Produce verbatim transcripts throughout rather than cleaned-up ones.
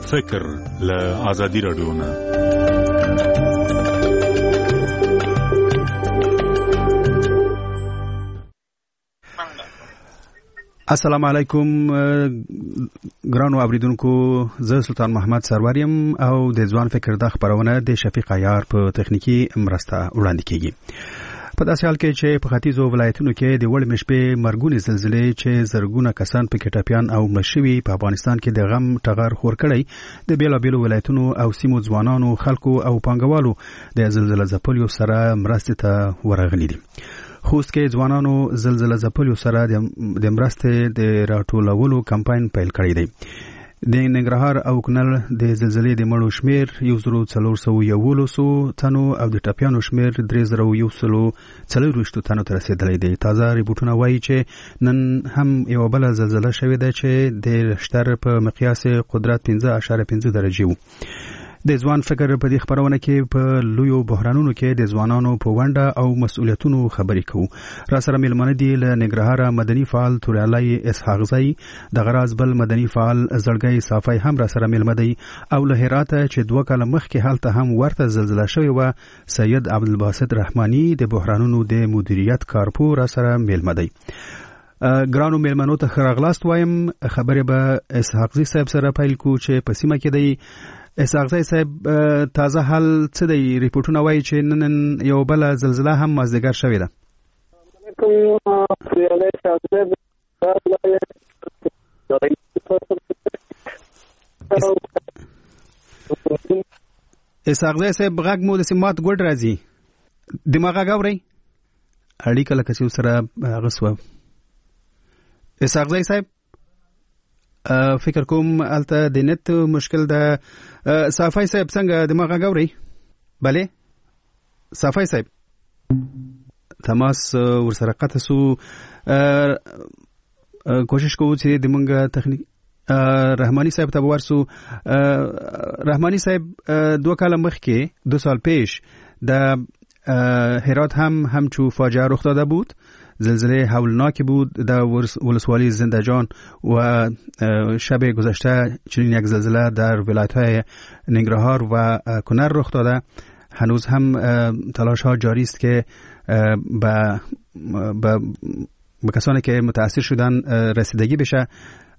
فکر له ازادي رادیو نه. السلام علیکم ګرانو اوریدونکو، زه سلطان محمد سروریم او د ځوان فکر د خبرونه د شفیق عیار په تخنیکی مرسته وړاندې کیږي. په داسې حال کې چې په ختیځو ولایتونو کې د وړمې شپې مرګونې زلزلې چې زرګونه کسان په کې ټپیان او مشوي په افغانستان کې د غم ټغر خور کړی، د بیلابیلو ولایتونو او سیمو ځوانانو، خلکو او پانګوالو د زلزلې ځپلیو سره مرستې ته ورغلي دي. خوست کې ځوانانو زلزلې ځپلیو سره د مرستې د راټولولو کمپاین پیل کړی دی. د ننګرهار او کونړ د زلزلې د مړو شمیر یو زرو څلور سوه یولسو تنو او د ټپیانو شمیر درې زرو یو سلو څلورویشتو تنو ته رسیدلی دی. تازه ریپورټونه وایي چې نن هم یوه بله زلزله شوې ده چې د ریشټر په مقیاس قدرت پنځه اعشاریه پنځه درجې و. د ځوان فکر په دې خبرونه کې په لویو بحرانونو کې د ځوانانو په ونډه او مسؤلیتونو خبرې کوو. را سره مېلمانه دي له ننګرهار مدني فعال توریالی اسحاق زئی، د غراز بل مدني فعال زړګی صافی هم را سره مېلمه دی، او له هرات چې دوه کاله مخکې هلته هم ورته زلزله شوې و سید عبدالباسط رحماني د بحرانونو د مدیریت کارپو را سره مېلمه دی. ګرانو مېلمنو ته ښه راغلاست وایم. خبرې به اسحاق زئی صاحب سره پیل کو چې په سیمه کې دی. اسحاق زئی صاحب، تازه حال څه دی؟ ریپورټونه وایي چې نن یو بل زلزله هم مازدیګر شوې ده. اسحاق زئی صاحب، غږ مو د سمات ګډ راځي، دماغ غږ اورئ؟ اړیکه لکه چې سره هغه سوه. اسحاق زئی صاحب، فکر کوم الته د نت مشکل ده. صافی صاحب څنګه دماغ غږ اورئ؟ بله صافی صاحب، تماس ورسره قطع سو. کوشش کوو چې د مونږ تخنیک رحمانی صاحب ته ورسو. رحمانی صاحب، دو کاله مخکې دو سال پیش د هرات هم همچو فاجعه رخ داده بود. زلزله هولناکی بود در ولسوالی زندجان و شب گذشته چنین یک زلزله در ولایت‌های ننگرهار و کنر رخ داده. هنوز هم تلاش ها جاری است که به به کسانی که متاثر شدن رسیدگی بشه.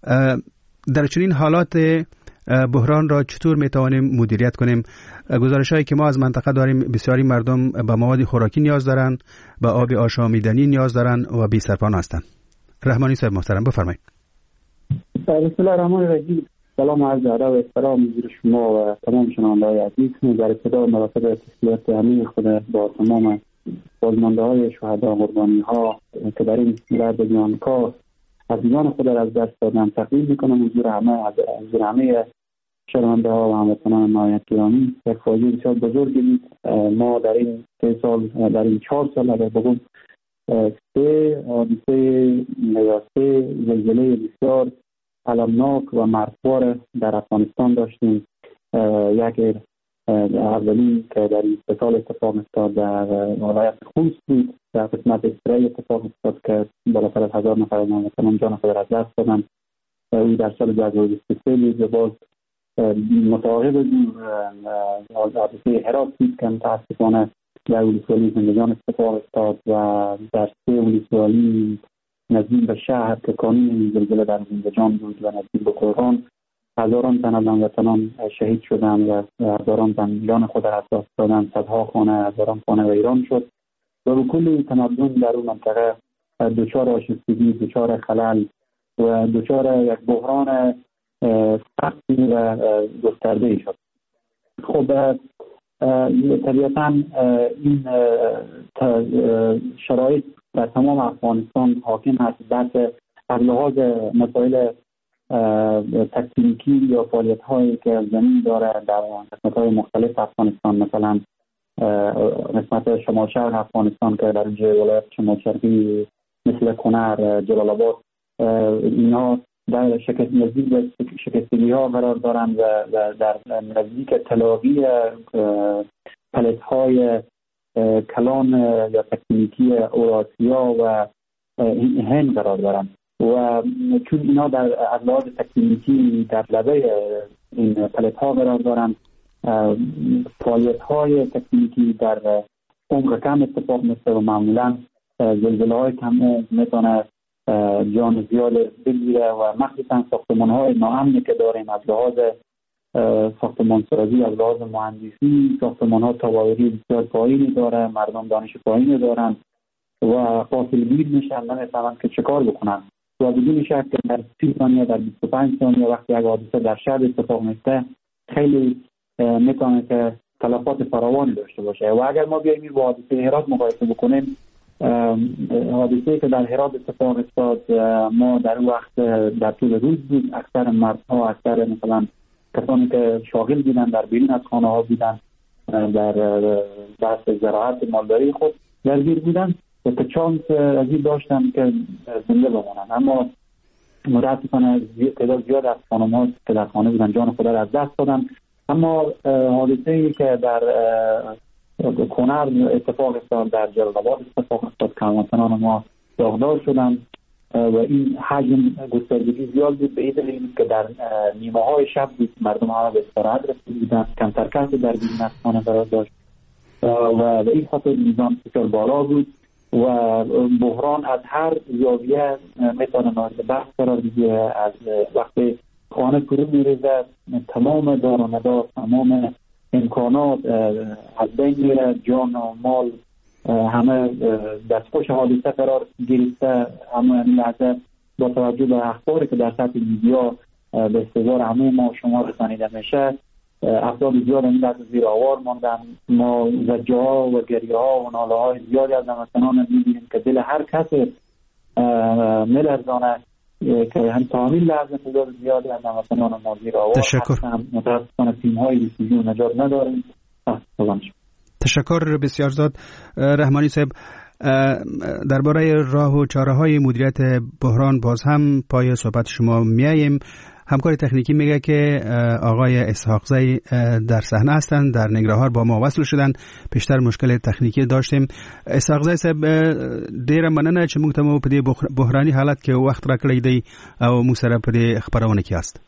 در چنین حالات بحران را چطور میتوانیم مدیریت کنیم؟ گزارش هایی که ما از منطقه داریم، بسیاری مردم به مواد خوراکی نیاز دارند، به آب آشامیدنی نیاز دارند و بی سرپناه هستند. رحمانی صاحب محترم، بفرمایید. بسم الله الرحمن الرحیم. سلام عرض ادب و احترام حضور شما و تمام شنونده‌های عزیز. در ابتدا مراتب تسلیت عمیق خود با تمام بازمانده‌های شهدا و قربانی‌ها که در این درد جانکاه عزیزان خود را از دست دادن تقدیم میکنم حضور همه حضور همه شنونده ها و هموطنان نهایت گرامی. یک فاجعه بسیار بزرگی بود. ما در این سه سال در این چهار سال اگر بگم سه حادثه یا سه زلزله بسیار المناک و مرگبار در افغانستان داشتیم. یک اولی که در این سه سال اتفاق افتاد در ولایت خوست بود، در قسمت استرای اتفاق افتاد که بالاتر از هزار نفر از هموطنان جان خود را از دست دادند. او در سال دو هزار و بیست و سه بود. باز متعاقب بود حادثه هرات بود که متاسفانه در ولسوالی زندجان اتفاق افتاد و در سه ولسوالی نزدیک به شهر که کانون زلزله در زندجان بود و نزدیک به قرغان هزاران تن از هموطنان شهید شدند و هزاران تن جان خود را از دست دادند. صدها خانه، هزاران خانه ویران شد و به کل تمدن در اون منطقه دچار آشفتگی، دچار خلل و دچار یک بحران سختی و گسترده شد. خب طبیعتاً این شرایط در تمام افغانستان حاکم هست. بحث از لحاظ مسائل تکتیکی یا فعالیت هایی که زمین داره در قسمت های مختلف افغانستان، مثلا قسمت شمال شرق افغانستان که در اینجا ولایت شمال شرقی مثل کنر، جلال آباد، اینا در شکست نزدیک به شکستگی ها قرار دارند و در نزدیک تلاقی پلت های کلان یا تکتیکی اوراسیا و هند قرار دارند و چون اینا در از لحاظ تکتیکی در لبه این پلت ها قرار دارند. فعالیت های تکنیکی در عمق کم اتفاق میفته و معمولا زلزله های کم عمق میتونه جان زیاد بگیره و مخصوصا ساختمان های ناامنی که داریم از لحاظ ساختمان سازی، از لحاظ مهندسی، ساختمان ها تواوری بسیار پایینی داره، مردم دانش پایینی دارن و فاصله‌گیر میشن، نمیفهمن که چه کار بکنن و بدون شک در سی ثانیه در بیست و پنج ثانیه وقتی یک حادثه در شهر اتفاق میفته خیلی میتونه که تلفات فراوانی داشته باشه. و اگر ما بیاییم با حادثه هرات مقایسه بکنیم، حادثه‌ای که در هرات اتفاق افتاد ما در اون وقت در طول روز بود، اکثر مردها، اکثر مثلا کسانی که شاغل بودن در بیرون از خانه ها بودن، در بحث زراعت مالداری خود درگیر بودن و که چانس عجیب داشتن که زنده بمانن. اما متاسفانه تعداد زیاد از خانم‌ها که در خانه بودن جان خود را از دست دادن. اما حادثه‌ای که در کنر اتفاق افتاد، در جلال آباد اتفاق افتاد، کاروانسران ما داغدار شدن و این حجم گستردگی زیاد بود به این دلیل که در نیمه های شب بود، مردم ها به استراحت رسیده بودن، کمتر کسی در بیرون از خانه قرار داشت و به این خاطر میزان بسیار بالا بود و بحران از هر زاویه میتونه مورد بحث قرار بگیره. از وقتی خانه فرو میریزه تمام دار و مدار، تمام امکانات از بین میره، جان و مال همه دستخوش حادثه قرار گرفته. اما این لحظه با توجه به اخباری که در سطح میدیا به استظهار همه ما شما رسانیده میشه، افراد زیاد این لحظه زیر آوار ماندن. ما زجه ها و گریه ها و ناله های زیادی از هموطنان میبینیم که دل هر کسی میلرزانه که هم تا همین لحظه تعداد زیادی از هموطنان ما زیر آوار هستن. متاسفانه تیم های ریسیزی و نجات نداریم. تشکر بسیار زیاد رحمانی صاحب. درباره راه و چاره های مدیریت بحران باز هم پای صحبت شما میاییم. همکار تکنیکی میگه که آقای اسحاقزی در صحنه هستند، در ننگرهار با ما وصل شدن. پیشتر مشکل تکنیکی داشتیم. اسحاقزی صاحب ډیره مننه چې موږ ته مو په دې بحراني حالت کې وخت راکړی دی او موږ سره په دې خبرونه کې یاست.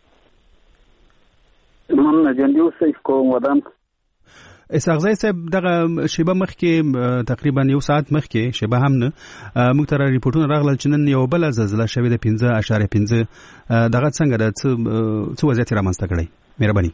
مننه جنډي اوسئ کوم ودان. اسحاقزی صاحب دغه شیبه مخکې تقریبا یو ساعت مخکې شیبه هم نه موږ ته ریپورتونه راغلل چې نن یو بله زلزله شوې ده پنځه اعشاریه پنځه. دغه څنګه ده، څه وضعیت رامنځته کړی؟ مهرباني.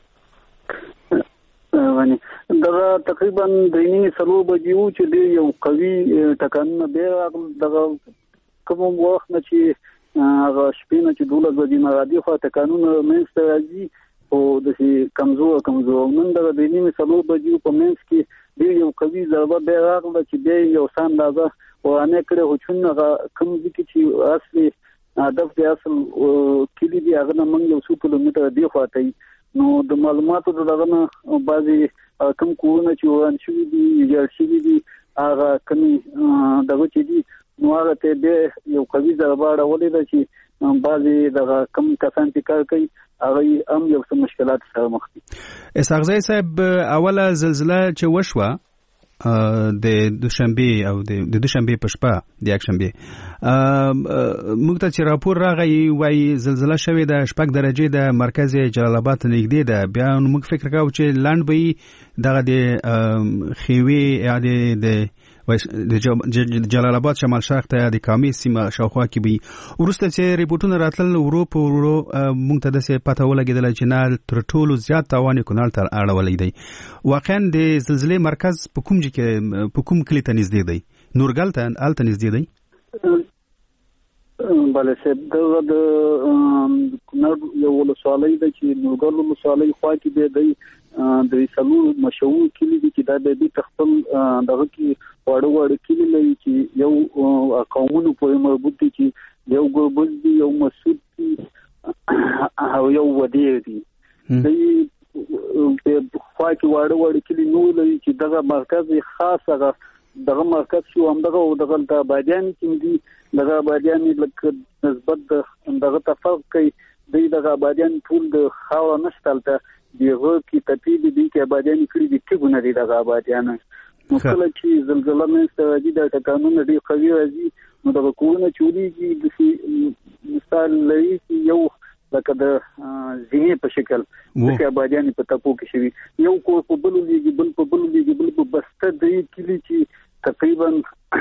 دغه تقریبا د نیمې څلور بجې وو چې ډېر یو قوي ټکانونه بیا راغلل. دغه کوم وخت نه چې هغه شپې نه چې دولس بجې نه راځي خو ټکانونه منځته راځي او داسې کمزور کمزور. نن دغه د نیمې څلور بجې په منځ کې ډېر یو قوي ضربه بیا راغله چې بیا یو څه اندازه ورانه کړې. خو چون هغه کوم ځای کې چې اصلي هدف دی، اصل کلي دی، هغه نه موږ یو څو کیلومتره دې خواته یو. نو د معلوماتو دغه نه بعضې کوم کورونه چې وران شوي دي، ویجاړ شوي دي، هغه کمې دغه چې دي نو هغه ته بیا یو قوي ضربه اړولې ده چې بعضې دغه کم کسان چې کار کوي هغه هم یو څه مشکلات سره مخ دي. اسحاقزی صاحب اوله زلزله چې وشوه د دوشنبه او د دوشنبه په شپه د یک شنبه موږ ته چې راپور راغی وایي زلزله شوې ده شپږ درجې د مرکز جلال آباد نږدې ده. بیا موږ فکر کوو چې لاند به دغه د خیوي یا د د جلال آباد شمال شرق ته د کامې سیمه شاوخوا کې به وروسته چې ریپورتونه راتلل ورو په ورو موږ ته داسې پته ولګېدله چې نه تر ټولو زیات تاوان یې کونړ ته اړولی دی. واقعا د زلزلې مرکز په کوم ځای کې په کوم کلي ته نږدې دی؟ نورګل ته هلته نږدې دی؟ بله صاحب، دغه د کونړ یو ولسوالۍ ده چې نورګل ولسوالۍ خوا کې دی دی د څلور مشهور کلي دي چې دا د دې خپل دغه کې واړه واړه کلي لري چې یو قومونو پورې مربوط دي چې یو ګربز دي، یو مسعود دي او یو ودیر دي. د خوا کې واړه واړه کلي نور لري چې دغه مرکز خاص هغه دغه مرکز شو هم دغه دغه د آبادیان کې دي. دغه آبادیان لکه نسبت دغه تفرق کوي دی، دغه آبادیان ټول د خاوره نشته هلته دغه کې تپیدي دي کې آبادیان کړي دي ټیګونه دي دغه آبادیان. نو کله چې زلزله منځته راځي دا ټکانونه ډېر قوي راځي نو دغه کورونه چورېږي. داسې مثال لري چې یو لکه د زینې په شکل د آبادیانې په تپو کې شوي یو کور په بل لګي بل په بل لګي بل په بسته د کلی چې تقریبا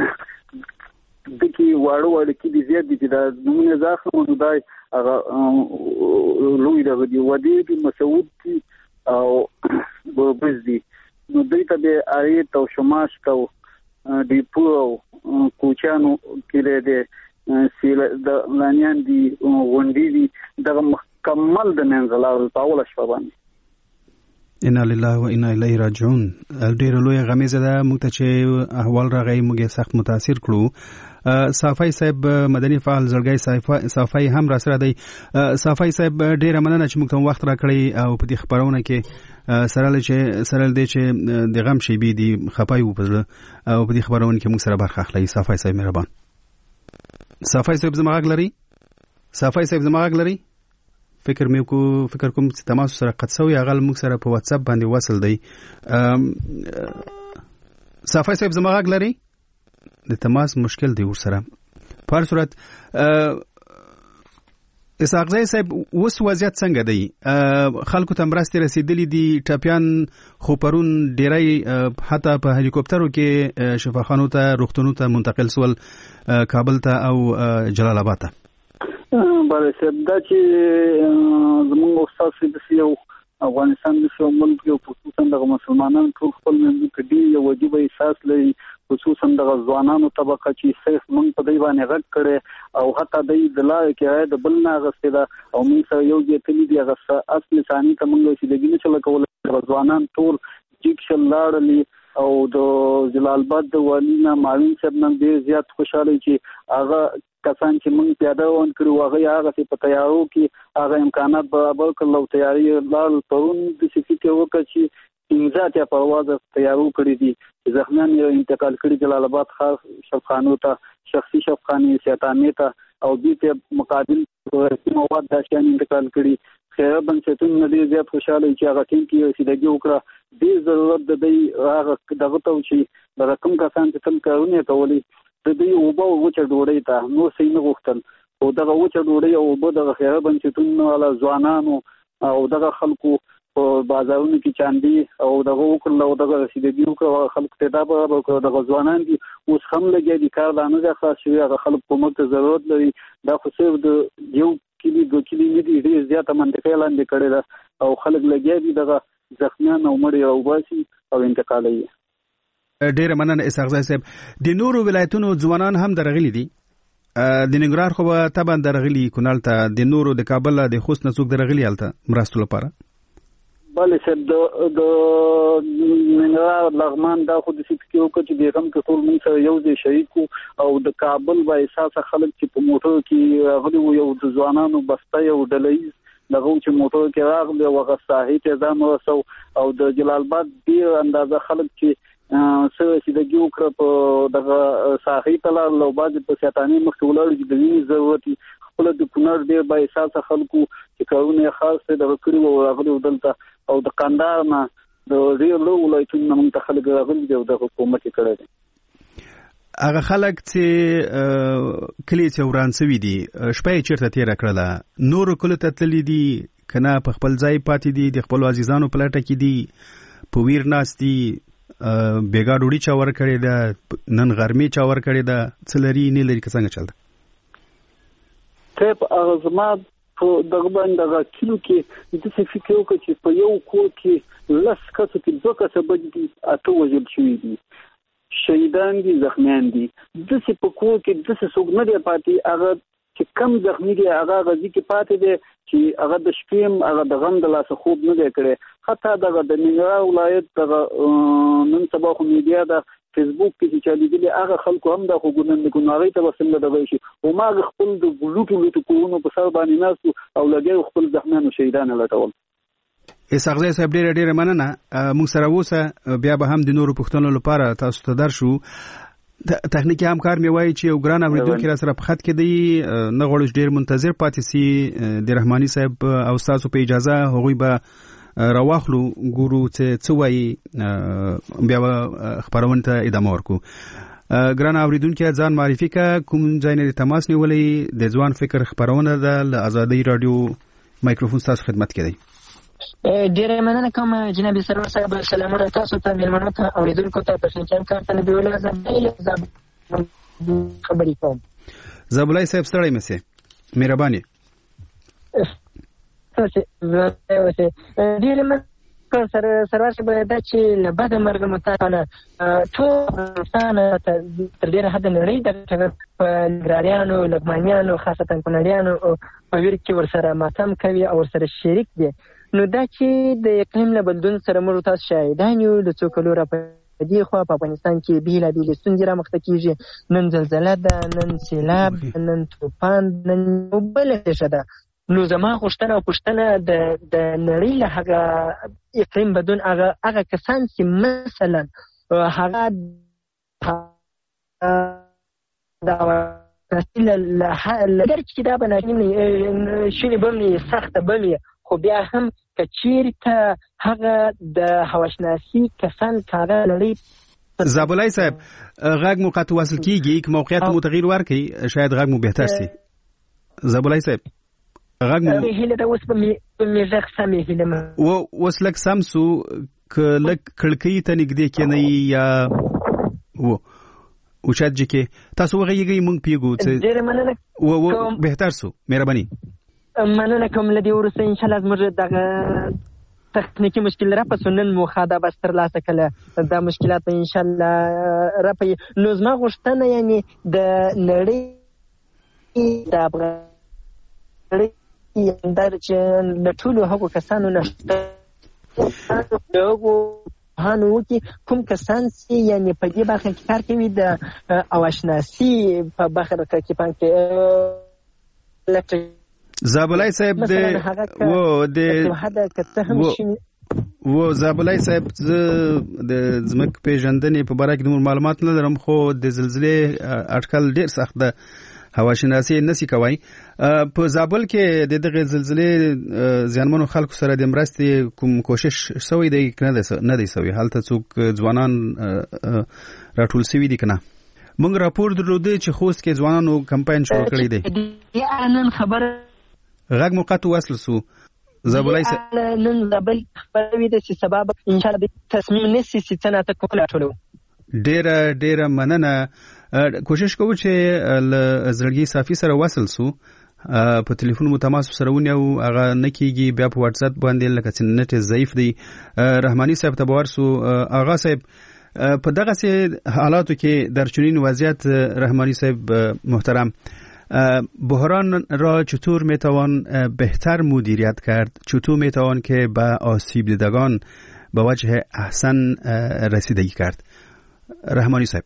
دکی واړو واړو کې دي زیات دي دا نمونه ځاخه نو دای هغه لوی دغه دی ودی کې مسعود دي او بز دي نو دې ته د آیت او شماش کو دی پو کوچانو کې د سیل د لانیان دي غونډې دي دغه مکمل د منځلار په اول شپه باندې ان لله و انا الیه راجعون. ډیر لوی غمیزه ده موږ ته چې احوال راغی موږ سخت متاثر کړو. صافی صاحب مدني فعال زړګي صافی هم را سره دی. صافی صاحب ډیر مننه چې موږ ته وخت راکړی او په دې خبرونه کې سره چې سره دې چې د غم شي بي دي خپای و پزله او په دې خبرونه کې موږ سره برخه اخلي. صافی صاحب مهربان. صافی صاحب زماغ لري صافی صاحب زماغ لري فکر مې کو فکر کوم چې تماس سره قد سوی غل موږ سره په واتس اپ باندې وصل دی. صافی صاحب زماغ لري د تماس مشکل دی ور سره په هر صورت. اسحاق زئی صاحب اوس وضعیت څنګه دی؟ خلکو ته مرستې رسیدلې دي ټاپیان خو پرون ډیری حتی په هلیکوپټرو کې شفاخانو ته روغتونونو ته منتقل سول کابل ته او جلال آباد ته. بله صاحب دا چې زموږ استاد د یو افغانستان د یو ملک یو خصوصا د مسلمانانو ټول خپل منځ کې دی یو واجب احساس لري خصوصا د ځوانانو طبقه چې صرف موږ په دی باندې غږ کړي او حتی د دلای کې د بل نه غسته دا او موږ سره یو ځای تللی دی هغه اصلي ثاني ته موږ چې دګینه چل کول ځوانان ټول جیکشل لاړلی او د جلال آباد د والینا معاون صاحب نن ډیر زیات خوشاله چې هغه کسان چې موږ پیاده ون کړو هغه هغه په تیارو کې هغه امکانات برابر کړل او تیاری لال پرون د سکی کې وکړي چې انځات یا پرواز تیارو کړی دي زخمیان یې انتقال کړي جلال آباد خاص شفخانو ته شخصي شفخانه سیتانه ته او دې ته مقابل مواد د شان انتقال کړي خیر بنچتون ندی زیات خوشاله چې هغه ټیم کې رسیدګي وکړه د ضرورت د دې هغه دغه ته چې د رقم کسان چې تل کارونه کوي د دې اوبه وچه ډوړې ته نو سین غوښتل او دغه وچه ډوړې او اوبه د خیر بنچتون والا ځوانانو او دغه خلکو په بازارونو کې چاندي او دغه وکړل او دغه رسیدګي وکړه خلکو ته دا به دغه ځوانان دي اوس هم لګي دي کار لانه ځکه خاص شوی هغه خلک په موږ ته ضرورت لري دا خو صرف د یو کلی دو کلی نه دي ډیر زیاته منطقه لاندې کړي دا او خلک لګي دي دغه زخمیان او مړي او باسي او انتقالي. ډیر مننه اسحاق زئی صاحب. د نورو ولایتونو ځوانان هم درغلي دي د ننګرهار خو به طبعا درغلي کونال ته د نورو د کابل د خوست نسوک درغلي الته مرستو لپاره. بله صاحب د د ننګرهار لغمان دا خو د سکتیو کې چې بیرم کې ټول موږ سره یو ځای شریک او د کابل با احساس خلک چې په موټر کې راغلي وو یو د ځوانانو بسته یو ډلې دغه چې موټر کې راغلي او هغه ساحې ته ځان ورسو او د جلال آباد ډیر اندازه خلک چې سره چې د ګیو کړ په دغه ساحې ته لاړ او باز په سیتانی مخ ولر چې د وینې ضرورت خپل د کونړ ډیر با احساس خلکو چې کارونه خاص د وکړي او راغلي دلته او د قندهار نه د ډیر لو ولایتونو موږ ته خلک راغلي دي او د حکومت کړه دي هغه خلک چې کلی چې ورانسوي دي شپې چیرته تیر کړله نور کله ته تللی دي کنه په خپل ځای پاتې دي د خپل عزیزانو په لټه کې دي په ویر ناستي بیګا ډوډۍ چا ور کړی دا نن غرمې چا ور کړی دا څلری نه لري څنګه چلته ته ازما په دغه باندې دغه کیلو کې د څه فکر وکړي چې په یو کور کې لس کسو کې دوه کسه بجې اته وژل شوي دي شهیدان دي زخمیان دي د څه په کور کې د څه څوک نه دی پاتې هغه چې کم زخمی دي هغه غزي کې پاتې دي چې هغه د شپې هغه د غم د لاسه خوب نه دی کړی حتی دغه د ننګرهار ولایت دغه نن سبا خو میډیا د فیسبوک کې چې چلیدلي هغه خلکو هم د خوګونن ګناغي ته وسنګ دغه شي او ما خپل د ګلوټو لټو کوونو په سر باندې ناس او لګي خپل زخمیانو شهیدان لټول. اسحاق زئی صاحب ډېر ډېر مننه موږ سره اوسه بیا به هم د نورو پښتنو لپاره تاسو ته درشو تخنیکی همکار می وایي چې یو ګران اوریدونکو را سره په خط کې دی نه غوړش ډیر منتظر پاتې سي د رحماني صاحب او تاسو په اجازه هغوی به راوخلو ګورو چې څه وایي بیا خبرونه ته ادامه ورکو. ګران اوریدونکو ځان معرفي کا کوم ځای نه تماس نیولې د ځوان فکر خبرونه ده ل آزادۍ رادیو مایکروفون تاسو خدمت کې دی. ډیره مننه کوم جناب سرور صاحب. سلامونه تاسو ته، میلمنو ته، اوریدونکو ته، تخنیکیان کار ته نبی الله زبیل خبرې کوم. زبولای صاحب ستړی مې مهرباني. تاسو زه ډیره مننه سر سرور صاحب دا چې له بده مرګه متاسفانه ټول افغانستان تر ډېره حده نړۍ د ګراریانو لغمانیانو خاصتا کونړیانو په ویر کې ورسره ماتم کوي او ورسره شریک دي. نو دا چې د اقلیم له بدلون سره موږ تاسو شاهدان یو. د څو کلو راپه دې خوا په افغانستان کې بېلابېلې ستونزې رامخته کېږي. نن زلزله ده، نن سیلاب، نن طوفان، نن بله پېښه ده. نو زما غوښتنه او پوښتنه د د نړۍ له هغه اقلیم بدلون هغه هغه کسان چې مثلا هغه اگر چې دا به شونې بمې سخته بمې خو بیا هم که چېرته هغه د هواشناسي کسان که هغه نړۍ. زابلای صاحب غږ مو قطع وصل کېږي، که موقعیت مو تغییر ورکړي شاید غږ مو بهتر سي. زابلای صاحب غږ مو هیله ده اوس به مې غږ سمې هیله و اوس لږ سم سو، که لږ کړکۍ ته نږدې کېنئ یا و اوچت جې کې تاسو وغږیږئ موږ پوهېږو څه. ډېره مننه و بهتر سو، مهرباني. مننه کوم. له دې وروسته انشاءالله زموږ دغه تخنیکي مشکل رافه نن مو خا دا بس ترلاسه کړله، دا مشکلات به انشاءالله رافه. نو زما غوښتنه یعنې د نړۍ د افغانستان دا چې له ټولو هغو کسانو نه د هغو پوهانو وکړي کوم کسان چې یعنې په دې برخه کې کار کوي د هواشناسي په برخه کې پام کې. زابلای صاحب د و د و زابلای صاحب زه د ځمکې پیژندنې په باره کې نور معلومات نه لرم، خو د زلزلې اټکل ډېر سخت ده، هواشناسي نسی کوي. په زابل کې د دغه زلزلې زیانمنو خلکو سره د مرستې کوم کوشش شوی دی که نه دی شوی؟ هلته څوک ځوانان راټول شوي دي که نه؟ موږ راپور درلوده چې خوست کې ځوانانو کمپاین شروع کړی دی. نن خبره غږ مو قطع وصل سو. زابلای صاحب نن زابل خبره وي چې سبا به انشاءالله تصمیم نیسي چې څنګه ته کوله ټولو. ډېره ډېره مننه. کوشش کوو چې له زړګي صافي سره وصل سو، په ټلیفون مو تماس سره ونیو، هغه نه کېږي. بیا په واتس اپ باندې لکه چې نت ضعیف دی. رحماني صاحب ته به ورسو. آغا صاحب په دغسې حالاتو کې در چنین وضعیت رحمانی صاحب محترم بحران را چطور میتوان بهتر مدیریت کرد؟ چطور میتوان که به آسیب دیدگان به وجه احسن رسیدگی کرد؟ رحمانی صاحب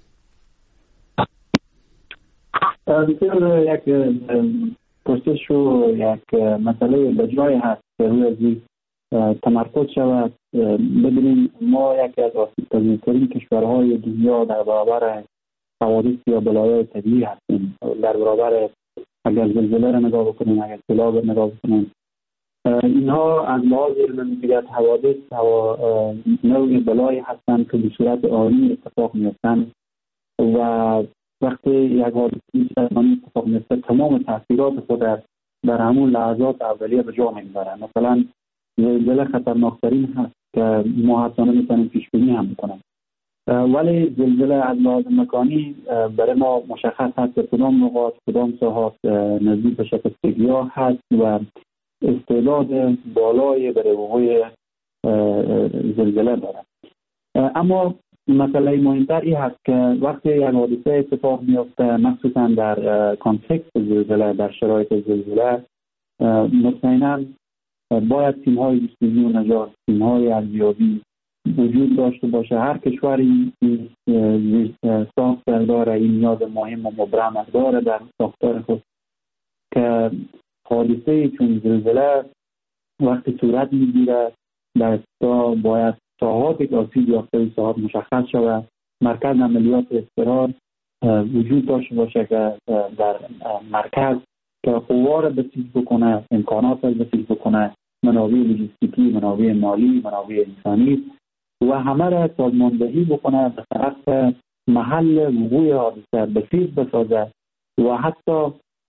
بسیار یک پرسش و یک مسئله بجای هست که روی ازی تمرکز شود. ببینیم ما یکی از آسیب پذیرترین کشورهای دنیا در برابر حوادث یا بلایای طبیعی هستیم. در برابر اگر زلزله را نگاه بکنیم، اگر سیلاب را نگاه بکنیم، اینها از لحاظ علمیت حوادث و نوع بلایی هستند که به صورت آنی اتفاق میفتند و وقتی یک حادثه آنی اتفاق میفته تمام تاثیرات خود در همون لحظات اولیه به جا میبرند. مثلا زلزله خطرناکترین هست که ما حتی نمیتونیم پیش بینی هم بکنیم، ولی زلزله از لحاظ مکانی برای ما مشخص هست که کدام نقاط کدام ساحات نزدیک به شکستگی ها هست و استعداد بالای برای وقوع زلزله دارد. اما مسئله مهمتر این هست که وقتی یک حادثه اتفاق میفته، مخصوصا در کانتکست زلزله، در شرایط زلزله، مطمئنا باید تیم‌های جستجو و نجات، تیم‌های ارزیابی وجود داشته باشه. هر کشوری این ساختار داره، این نیاز مهم و مبرم داره در ساختار خود که حادثه چون زلزله وقتی صورت میگیره در تا باید ساحاتی که آسیب یافته ساحات مشخص شود، مرکز عملیات اضطرار وجود داشته باشه که در مرکز که قوا را بسیج بکنه، امکانات را بسیج بکنه، منابع لوجستیکی، منابع مالی، منابع انسانی و همه را سازماندهی بکنه به طرف محل وقوع حادثه بسیج بسازه و حتی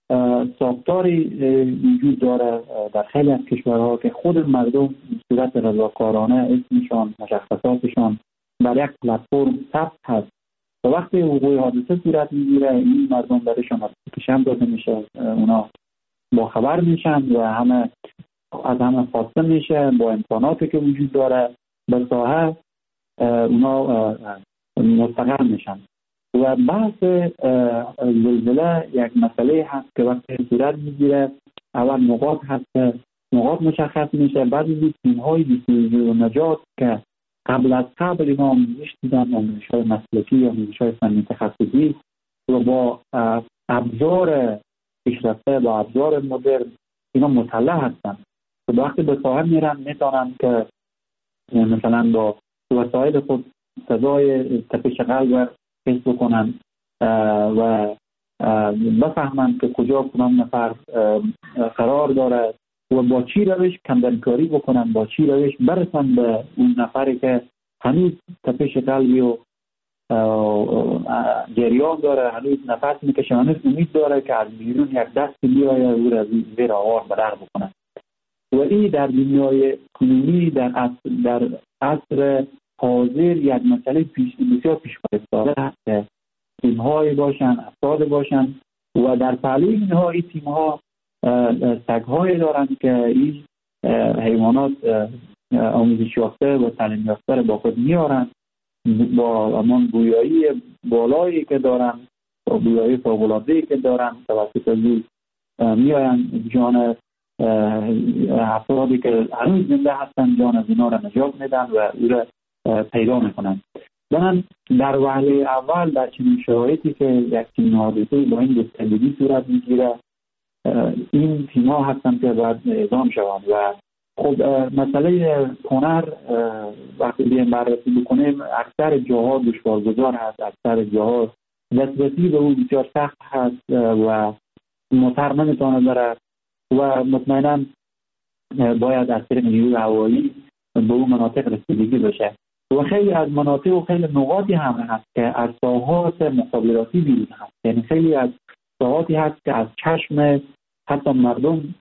ساختاری وجود داره در خیلی از کشورها که خود مردم به صورت رضاکارانه اسمشان، مشخصاتشان بر یک پلتفرم ثبت هست و وقتی وقوع حادثه صورت میگیره این مردم برایشان اپلیکیشن داده میشه، اونا با خبر میشن و همه از همه خواسته میشه با امکاناتی که وجود داره به ساحه اونا مستقر میشن. و بحث زلزله یک مسئله هست که وقتی صورت میگیره اول نقاط هست، نقاط مشخص میشه، بعد این تیم‌های جستجو و نجات که قبل از قبل اینا آموزش دیدن، آموزش‌های مسلکی، آموزش‌های فنی تخصصی و با ابزار پیشرفته با ابزار مدرن اینا مطلع هستن و وقتی به ساحه میرن میتونن که مثلا با وسایل خود صدای تپش قلب حس بکنن و بفهمن که کجا کدام نفر قرار داره و با چی روش کندنکاری بکنن، با چی روش برسن به اون نفری که هنوز تپش قلبی و جریان داره، هنوز نفس میکشه، هنوز امید داره که از بیرون یک دست بیایه او را زیر آوار بدر بکنه. و این در دنیای کنونی در عصر, در عصر حاضر یک مسئله پیش بسیار پیش فرستاده هست که تیم‌های باشن، افراد باشن و در پهلوی اینها این تیم‌ها سگ‌های دارن که این حیوانات آموزش یافته و تعلیم یافته با خود میارن با امان گویایی بالایی که دارن، با گویایی فوق‌العاده‌ای که دارن توسط زود میاین جان افرادی که هنوز زنده هستن جان از اینا را نجات میدن و او را پیدا میکنن. من در وهله اول در چنین شرایطی که یک چنین حادثه‌ای با این گستردگی صورت میگیره این تیم‌ها هستن که باید اعزام شوند و خب مسئله هنر وقتی بیایم بررسی بکنیم اکثر جاها دشوارگذار هست، اکثر جاها دسترسی به اون بسیار سخت هست و مطر نمیتونه بره و مطمئنا باید از طریق نیروی هوایی به اون مناطق رسیدگی بشه و خیلی از مناطق و خیلی نقاطی هم هست که از ساحات مخابراتی بیرون هست، یعنی خیلی از ساحاتی هست که از چشم حتی مردم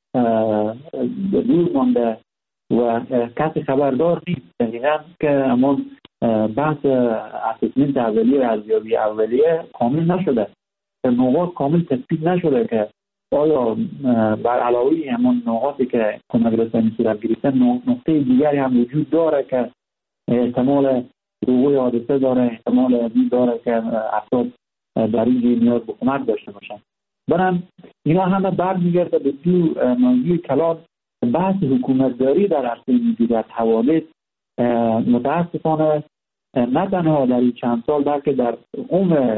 دور مانده و کسی خبردار نیست. دقیقاً که اما بحث اسسمنت اولیه ارزیابی اولیه کامل نشده، نقاط کامل تثبیت نشده که آیا بر علاوه همون نقاطی که کمک رسانی صورت گرفته نقطه دیگری هم وجود داره که احتمال وقوع حادثه داره، احتمال این داره که افراد در این نیاز به کمک داشته باشن. برم اینا همه برمیگرده به دو موضوع کلان. بحث حکومتداری در عرصه مدیریت حوادث متاسفانه نه تنها در این چند سال بلکه در عمر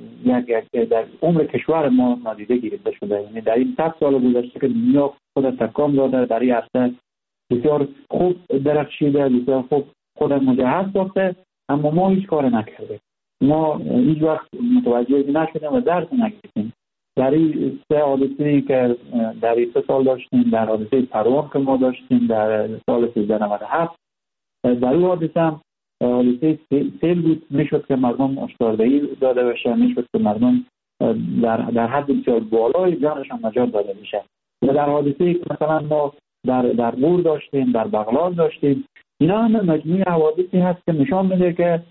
در عمر کشور ما نادیده گرفته شده. یعنی در این صد سال گذشته که دنیا خود تکان داده در این عرصه بسیار خوب درخشیده، بسیار خوب خود مجهز ساخته، اما ما هیچ کار نکرده. ما هیچ وقت متوجه نشدیم و درس نگرفتیم. در این سه حادثه‌ای که در این سه سال داشتیم، در حادثه پروان که ما داشتیم در سال سیزده نود و هفت، در اون حادثه هم حادثه سیل بود، میشد که مردم هشداردهی داده بشه، میشد که مردم در در حد بسیار بالای جانشان نجات داده میشه. و در حادثه‌ای که مثلا ما در در غور داشتیم، در بغلان داشتیم، اینا هم مجموعه حوادثی هست که نشان میده که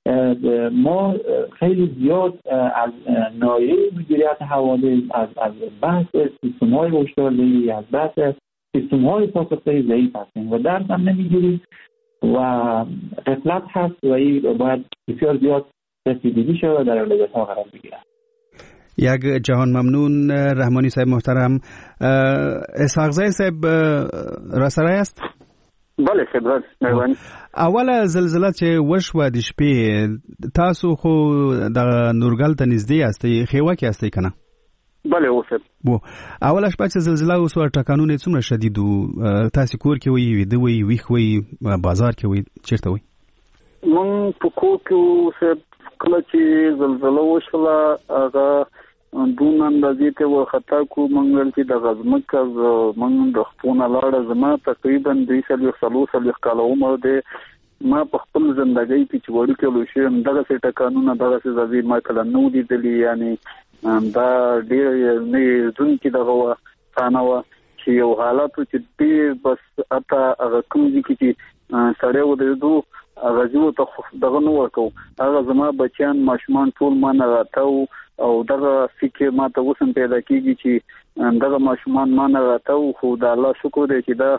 ما خیلی زیاد از نایه مدیریت حوادث، از از بحث سیستم‌های هشداردهی، از بحث سیستم‌های پاسخ‌دهی ضعیف هستیم و درس هم نمیگیریم و غفلت هست و این باید بسیار زیاد رسیدگی شده و در اولویت‌ها قرار بگیره. یک جهان ممنون رحمانی صاحب محترم. اسحاق زی صاحب راسره است؟ بله صاحب مهرباني. اول زلزله چې وشوه د شپې تاسو خو د نورګل ته نږدې یاستئ، خیوه کې یاستئ کنه؟ بله او صاحب. بو اوله شپه چې زلزله وسوه ټکانونه څومره شدید وو؟ تاسو کور کې وئ، ویده وئ، ویښ وئ، بازار کې وئ، چیرته وئ؟ مونږ په کور کې وو صاحب. کله چې زلزله وشوه هغه دون اندازې ته ورخطا کو منګل چې د غزمکه مونږ د خپونه لاړه زما تقریبا دوه سل څلور سل کال عمر دی ما په خپل ژوندۍ کې چې وړو کې لوي شم دغه څه ټکانونه دغه څه ځوی ما کله نو لیدلی یعنی دا ډېر نه ځون کې دغه ثانوه چې یو حالت چې ډېر بس اته هغه کوم کې چې سړی ودرېدو هغه جو ته دغه نو ورکو هغه زما بچیان ماشومان ټول ما نه راتاو او دغه فکر ما ته وسم پیدا کیږي چې دغه ماشومان ما نه راتاو خو د الله شکر دی چې دا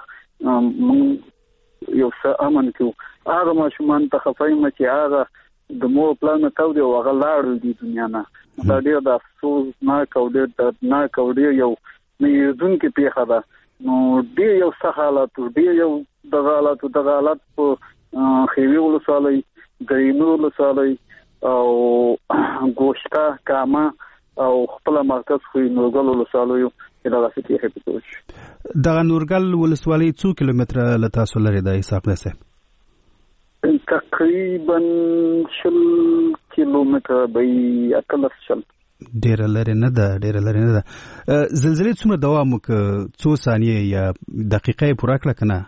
یو څه امن کو هغه ماشومان ته خفایم چې هغه د مور پلان ته دی او هغه لاړ دی دنیا نه دا ډېر د افسوس نه کوډ نه کوډ یو نه ځون کې پیښه ده نو ډېر یو څه حالت ډېر یو دغه حالت دغه حالت په خېوی ولسوالۍ ګرینو ولسوالۍ او ګوشتا کاما او خپل مرکز خو نورګل ولسوالۍ دا څه کې هپټوش دا نورګل ولسوالۍ څو کیلومتره له تاسو لري د حساب نسه تقریبا شل کیلومتره به اتلس شل ډیر لري نه ده ډیر لري نه ده زلزلې څومره دوام وکړ څو ثانیې یا دقیقې پوره کړه کنه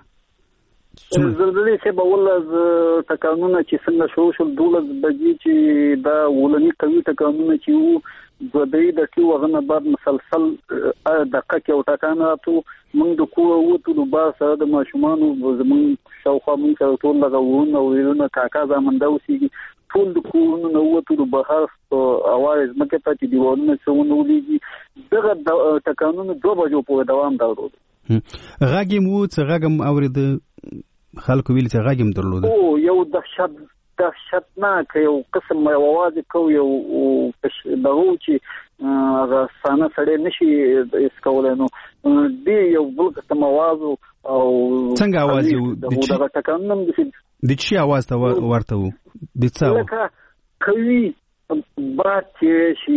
زلزلې څه به ولز تکانونه چې څنګه شو شو دولت بجې چې دا ولني قوي تکانونه چې وو د دې د ټیو غنه بعد مسلسل دقیقه کې او ټکاناتو موږ د کوه وته د با سره د ماشومان زمون شاوخوا موږ سره ټول لغوونه او ویرونه کاکا زمونږ اوسېږي ټول د کوه نو وته د بهر اواز مکه ته چې دیوالونه څونه ولېږي دغه ټکانونه دوه بجو په دوام درلود غاګم وو څه غاګم اورید خلکو ویل چې غاګم درلود او یو دهشت دهشتناک یو قسم یو आवाज کو یو دغه چې هغه سانه سړی نشي اس کولای نو دی یو بل قسم आवाज او څنګه आवाज یو دغه ټکانم د چی आवाज ته ورته وو د څه لکه کوي بات شي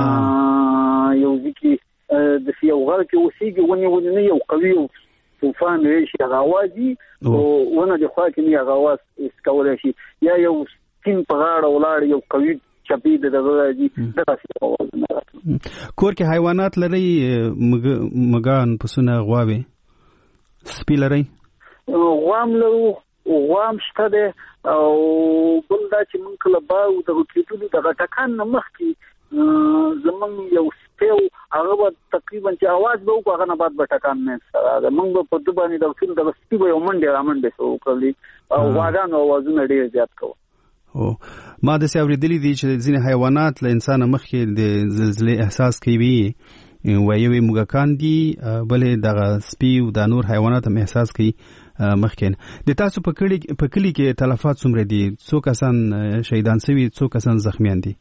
یو ځکه د یو غر کې اوسېږي ونی ونی یو قوي طوفان شي هغه आवाजي او ونه د خوا کې نه هغه आवाज اس کولای شي یا یو سین په غاړه ولاړ یو قوي چپی د دغه راځي دغه आवाज نه راځي کور کې حیوانات لري مګان پسونه غواوي سپی لري غوام لرو غوام شته ده او بل دا چې مونږ کله باو د کېدلو دغه ټکان نه مخکې زمون یو سپیو هغه تقریبا چې आवाज به وکړه هغه نه بعد به ټکان نه سره مونږ په دې باندې د ټول د سپی یو منډه رامنډه شو کړلی او واغانو आवाजونه ډیر زیات کوي او ما د سیاوري دلی دي چې ځینې حیوانات له انسان مخکې د زلزلې احساس کوي وایي موږکان دي بلې دغه سپی او د نور حیوانات هم احساس کوي مخکې د تاسو په کلی په کلی کې تلفات څومره دي څو کسان شهیدان شوي څو کسان زخمیان دي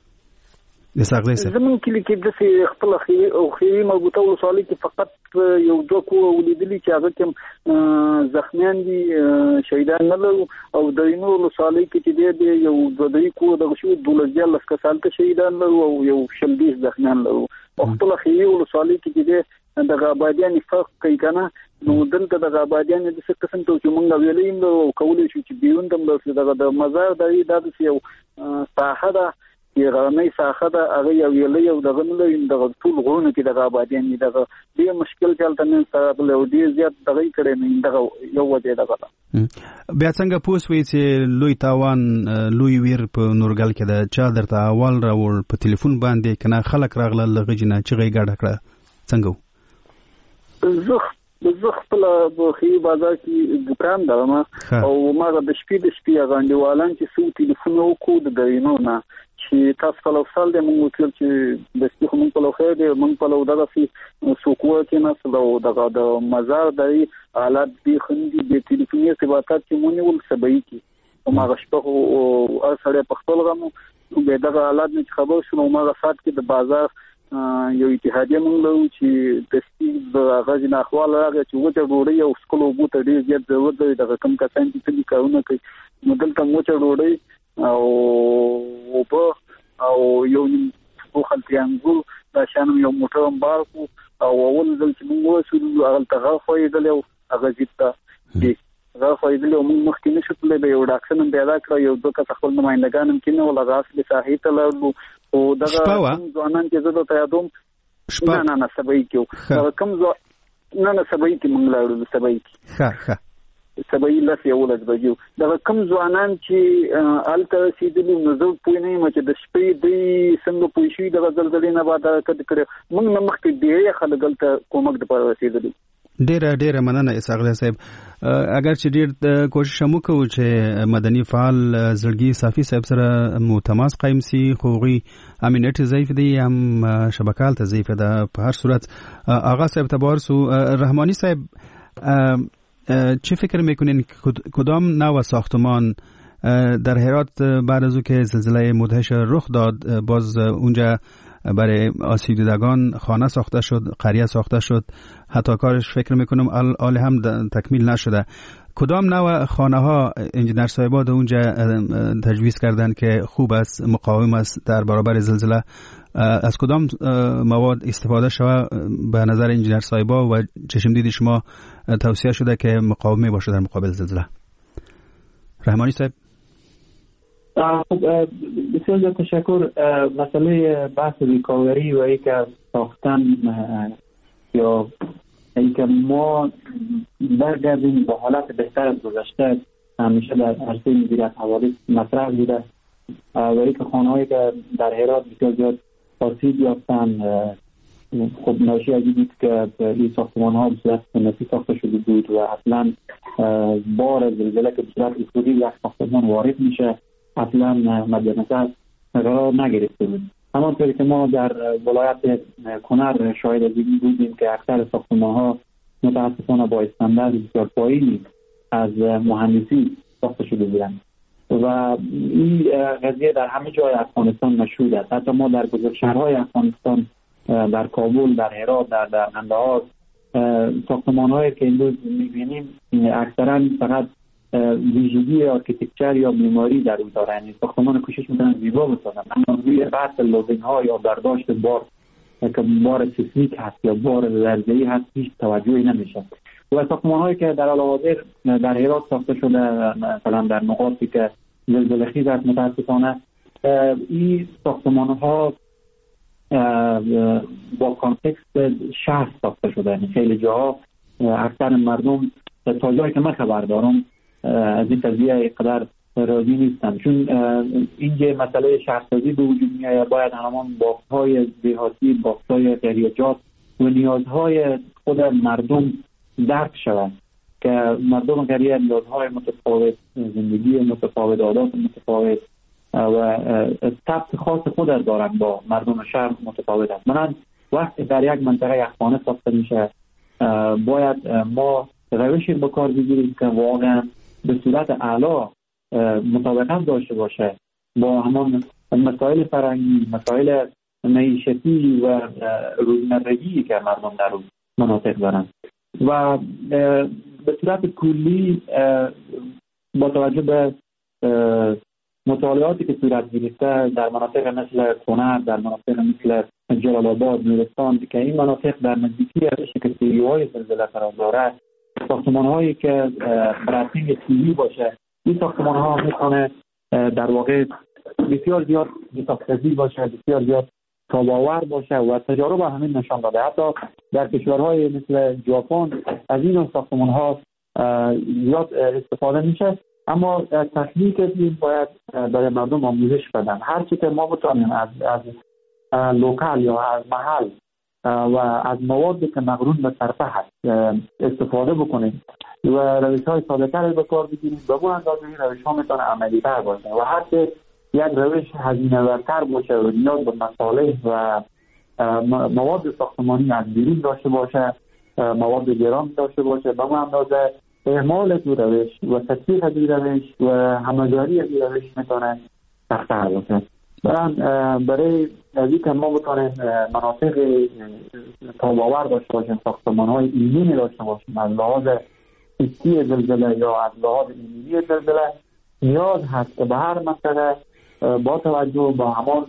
د ساغلې سره زمون کلی کې د خپل خیری او خیری مربوطه ولسوالۍ کې فقط یو دوه کو ولیدلی چې هغه کوم زخمیان دي شهیدان نه لرو او د نور ولسوالۍ کې چې دی یو دوه کو د شو دولجه لسکه سال ته شهیدان لرو او یو شلبیس زخمیان لرو او خپل خیری ولسوالۍ کې چې دی د غابادیان فرق کوي کنه نو دلته د غابادیان د څه قسم ته چې مونږ ویلې نو کولای شو چې بیرون دم دغه د مزار د یو ساحه ده غرمې ساحه ده هغه یو ویلې او دغه نه دغه ټول غرونه کې د غابادیان دغه ډیر مشکل چلته نه سره بل ډیر زیات دغه کړي نه دغه یو وجه دغه بیا څنګه پوسوي چې لوی تاوان لوی ویر په نورګل کې د چا درته اول راول په ټلیفون باندې کنه خلک راغله لغجنه چې غي ګډه کړه څنګه زه زه خپل په خي بازار کې دکان درم او ما د شپې د شپې غانډیوالان چې سو ټلیفون وکړو د غینو نه چې تاسو په لوسال د موږ وکړ چې د سپیخ موږ په لوخه دي موږ په لو دغه سي سوکو کې نه سلو دغه د مزار د حالات دي خندي د ټلیفوني ارتباطات چې مونږ ول سبي کې او ما غشپه او سره په خپل غمو به دغه حالات نه خبر شنو ما غفات کې د بازار یو اتحادیه مونږ لرو چې د سپی د غږ نه اخوال راغی چې وته ډوړی او سکول وبو ته ډیر زیات ضرورت دی دغه کم کسان چې تلي کارونه کوي نو دلته موچ ډوړی او وبو او یو په خلتيانګو دا شانو یو موټر امبارکو او اول دل چې موږ وسول هغه تغه خویدل او هغه جیتا دي هغه خویدل او موږ مخکې نشو تللی به یو ډاکټر نن پیدا کړ یو دوه کس خپل نمائندګان هم کینه ولا غاس به صحیح ته لرلو او دغه ځوانان چې زه ته یادوم نه نه نه سبای کېو کم ځو نه نه سبای کې موږ لرلو سبای کې ها ها سبعي لس یولس بجو دا کم ځوانان چې الته رسیدلي نو زه پوه نه یم چې د شپې دوی څنګه پوه شوي دغه زلزلې نه بعد حرکت کړی موږ نه مخکې ډېری خلک هلته کومک دپاره رسېدلي. ډیره ډیره مننه اسحاق الله صاحب. اگر چې ډیر کوشش مو کوو چې مدني فعال زړګي صافي صاحب سره مو تماس قایم سي خو غوي امنیت ضعیف دی هم شبکال ته ضعیف ده. په هر صورت آقا صاحب تبارسو رحمانی صاحب چه فکر میکنین کدام نوع ساختمان در هرات بعد از او که زلزله مدهش رخ داد باز اونجا برای آسیب دیدگان خانه ساخته شد، قریه ساخته شد، حتی کارش فکر میکنم آل هم تکمیل نشده، کدام نوع خانه ها انجینر صاحباد اونجا تجویز کردن که خوب است، مقاوم است در برابر زلزله؟ از کدام مواد استفاده شده به نظر انجینر صاحبا و چشم دید شما توصیه شده که مقاوم باشه در مقابل زلزله؟ رحمانی صاحب. خب بسیار تشکر. مسئله بحث ریکاوری و یک ساختن یا اینکه ما برگردیم با حالت بهتر از گذشته همیشه در عرصه مدیریت حوادث مطرح بوده و اینکه خانه‌هایی که در هرات بسیار زیاد آسیب یافتن خب ناشی از این بود که این ساختمان‌ها به صورت سنتی ساخته شده بود و اصلا بار زلزله که به صورت افقی یک ساختمان وارد میشه اصلا مد نظر قرار نگرفته بود. همانطوری که ما در ولایت کنر شاهد از این بودیم که اکثر ساختمان‌ها متاسفانه با استاندارد بسیار پایینی از مهندسی ساخته شده بودند و این قضیه در همه جای افغانستان مشهود است. حتی ما در بزرگ شهرهای افغانستان در کابل، در هرات، در در قندهار ساختمان‌هایی که امروز می‌بینیم اکثرا فقط ویژگی آرکیتکچر یا معماری در اون دارن. این ساختمان کوشش می‌کنن زیبا بسازن اما روی بحث لودینگ‌ها یا برداشت بار که بار سیسمیک هست یا بار لرزه‌ای هست هیچ توجهی نمیشه. و ساختمان‌هایی که در حال حاضر در هرات ساخته شده مثلا در نقاطی که زلزله خیز است متاسفانه این ساختمان‌ها با کانتکست شهر ساخته شده. یعنی خیلی جاها اکثر مردم تا جایی که من خبر دارم از این قضیه قدر راضی نیستن چون اینجا مسئله شهرسازی به وجود میاد. باید همان بافت‌های دیهاتی، بافت‌های غریجات و نیازهای خود مردم درک شود که مردم غریه نیازهای متفاوت، زندگی متفاوت، عادات متفاوت و ثبت خاص خود دارند با مردم شهر متفاوت است. مثلا وقتی در یک منطقه یک خانه ساخته میشه باید ما روشی به کار بگیریم که واقعا به صورت اعلی مطابقت داشته باشه با همان مسائل فرهنگی، مسائل معیشتی و روزمرگی که مردم در اون مناطق دارن و به صورت کلی با توجه به مطالعاتی که صورت گرفته در مناطق مثل کنر، در مناطق مثل جلال آباد، نورستان که این مناطق در نزدیکی شکستگی‌های زلزله قرار داره، ساختمان‌هایی که فراتنگ تیوی باشه، این ساختمان‌ها میتونه در واقع بسیار زیاد ساختگی باشه، بسیار زیاد تاباور باشه و تجارب همین نشان داده. حتی در کشورهای مثل ژاپن از این ساختمان‌ها زیاد استفاده میشه اما تکنیک این باید برای مردم آموزش بدن. هر چی که ما بتونیم از از لوکال یا از محل و از مواد که مقرون به صرفه هست استفاده بکنیم و روش‌های ساده‌تر به کار بگیریم، به اون اندازه این روش‌ها میتونه عملی‌تر باشه و هر چه یک روش هزینه‌ورتر باشه و نیاز به مصالح و مواد ساختمانی از بیرون داشته باشه، مواد گران داشته باشه، به اون اندازه اعمال دو روش و تطبیق دو روش و همگاری دو روش میتونه سخت‌تر باشه. برای از این که ما بتونیم مناطق تاباور داشته باشیم، ساختمان‌های ایمنی داشته باشیم از لحاظ حسی زلزله یا از لحاظ ایمنی زلزله، نیاز هست که به هر منطقه با توجه با همان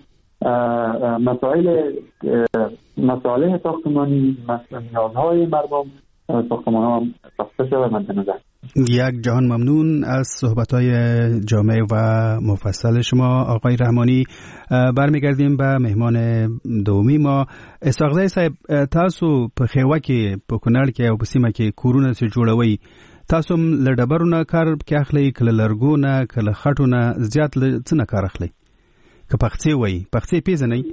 مسائل مسائل ساختمانی، نیازهای مردم ساختمان‌ها ساخته شود مد نظر. یک جهان ممنون از صحبت‌های جامع و مفصل شما آقای رحمانی. برمیگردیم به مهمان دومی ما. اسحاق صاحب تاسو په خیوه کې په کونړ کې او په سیمه کې کورونه سره جوړوي، تاسو له ډبرونه کار کې اخلي کله لرګونه کله خټونه زیات څه نه کار اخلي که پخڅې وای پخڅې پیژنئ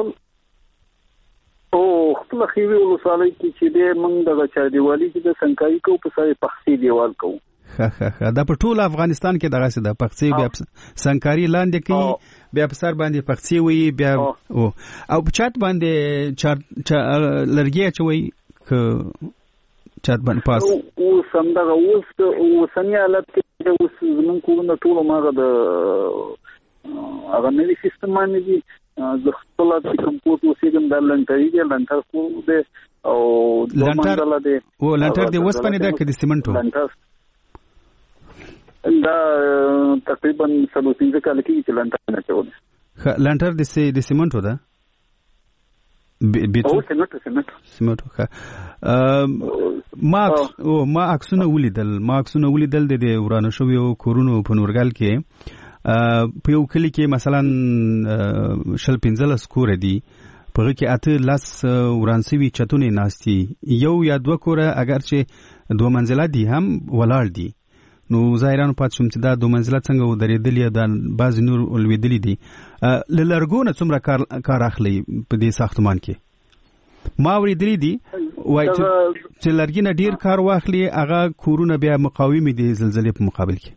او خپل خېوي ولسوالۍ کې چې د موږ د چاردیوالي کې د سنکاري کو په سره پخڅې دیوال کو ها ها دا په ټول افغانستان کې دغه څه د پخڅې بیا سنکاري لاندې کوي بیا په سر باندې پخڅې وي بیا او او په چات باندې چار لرګي چوي ک چات باندې پاس او سمدغه اوس او سنیالت کې اوس زمون کوونه ټول ماغه د هغه نوی سیستم باندې د خپل د کمپوټ وسیګم د لنټري د لنټر کو د او لنټر او لنټر د وسپنې د کدي سیمنټو دا تقریبا څلور پنځه کال کې چې لنټر نه چول لنټر د سي د سیمنټو ده بیتو سیمنټو سیمنټو سیمنټو ما او ما عکسونه ولیدل ما عکسونه ولیدل د ورانه شوی کورونو په نورګل کې په یو کلی کې مثلا شل پنځل سکور دي په کې اته لاس ورانسوي چتونه ناشتي یو یا دوه کوره اگر چې دوه منزله دي هم ولاړ دي نو ظاهرانو پات شوم چې دا دوه منزله څنګه ودرېدلې دا باز نور ولویدلې دي لرګونه څومره کار کار اخلي په دې ساختمان کې ما ورېدلې دي وای چې لرګینه ډیر کار واخلي هغه کورونه بیا مقاومي دي زلزلې په مقابل کې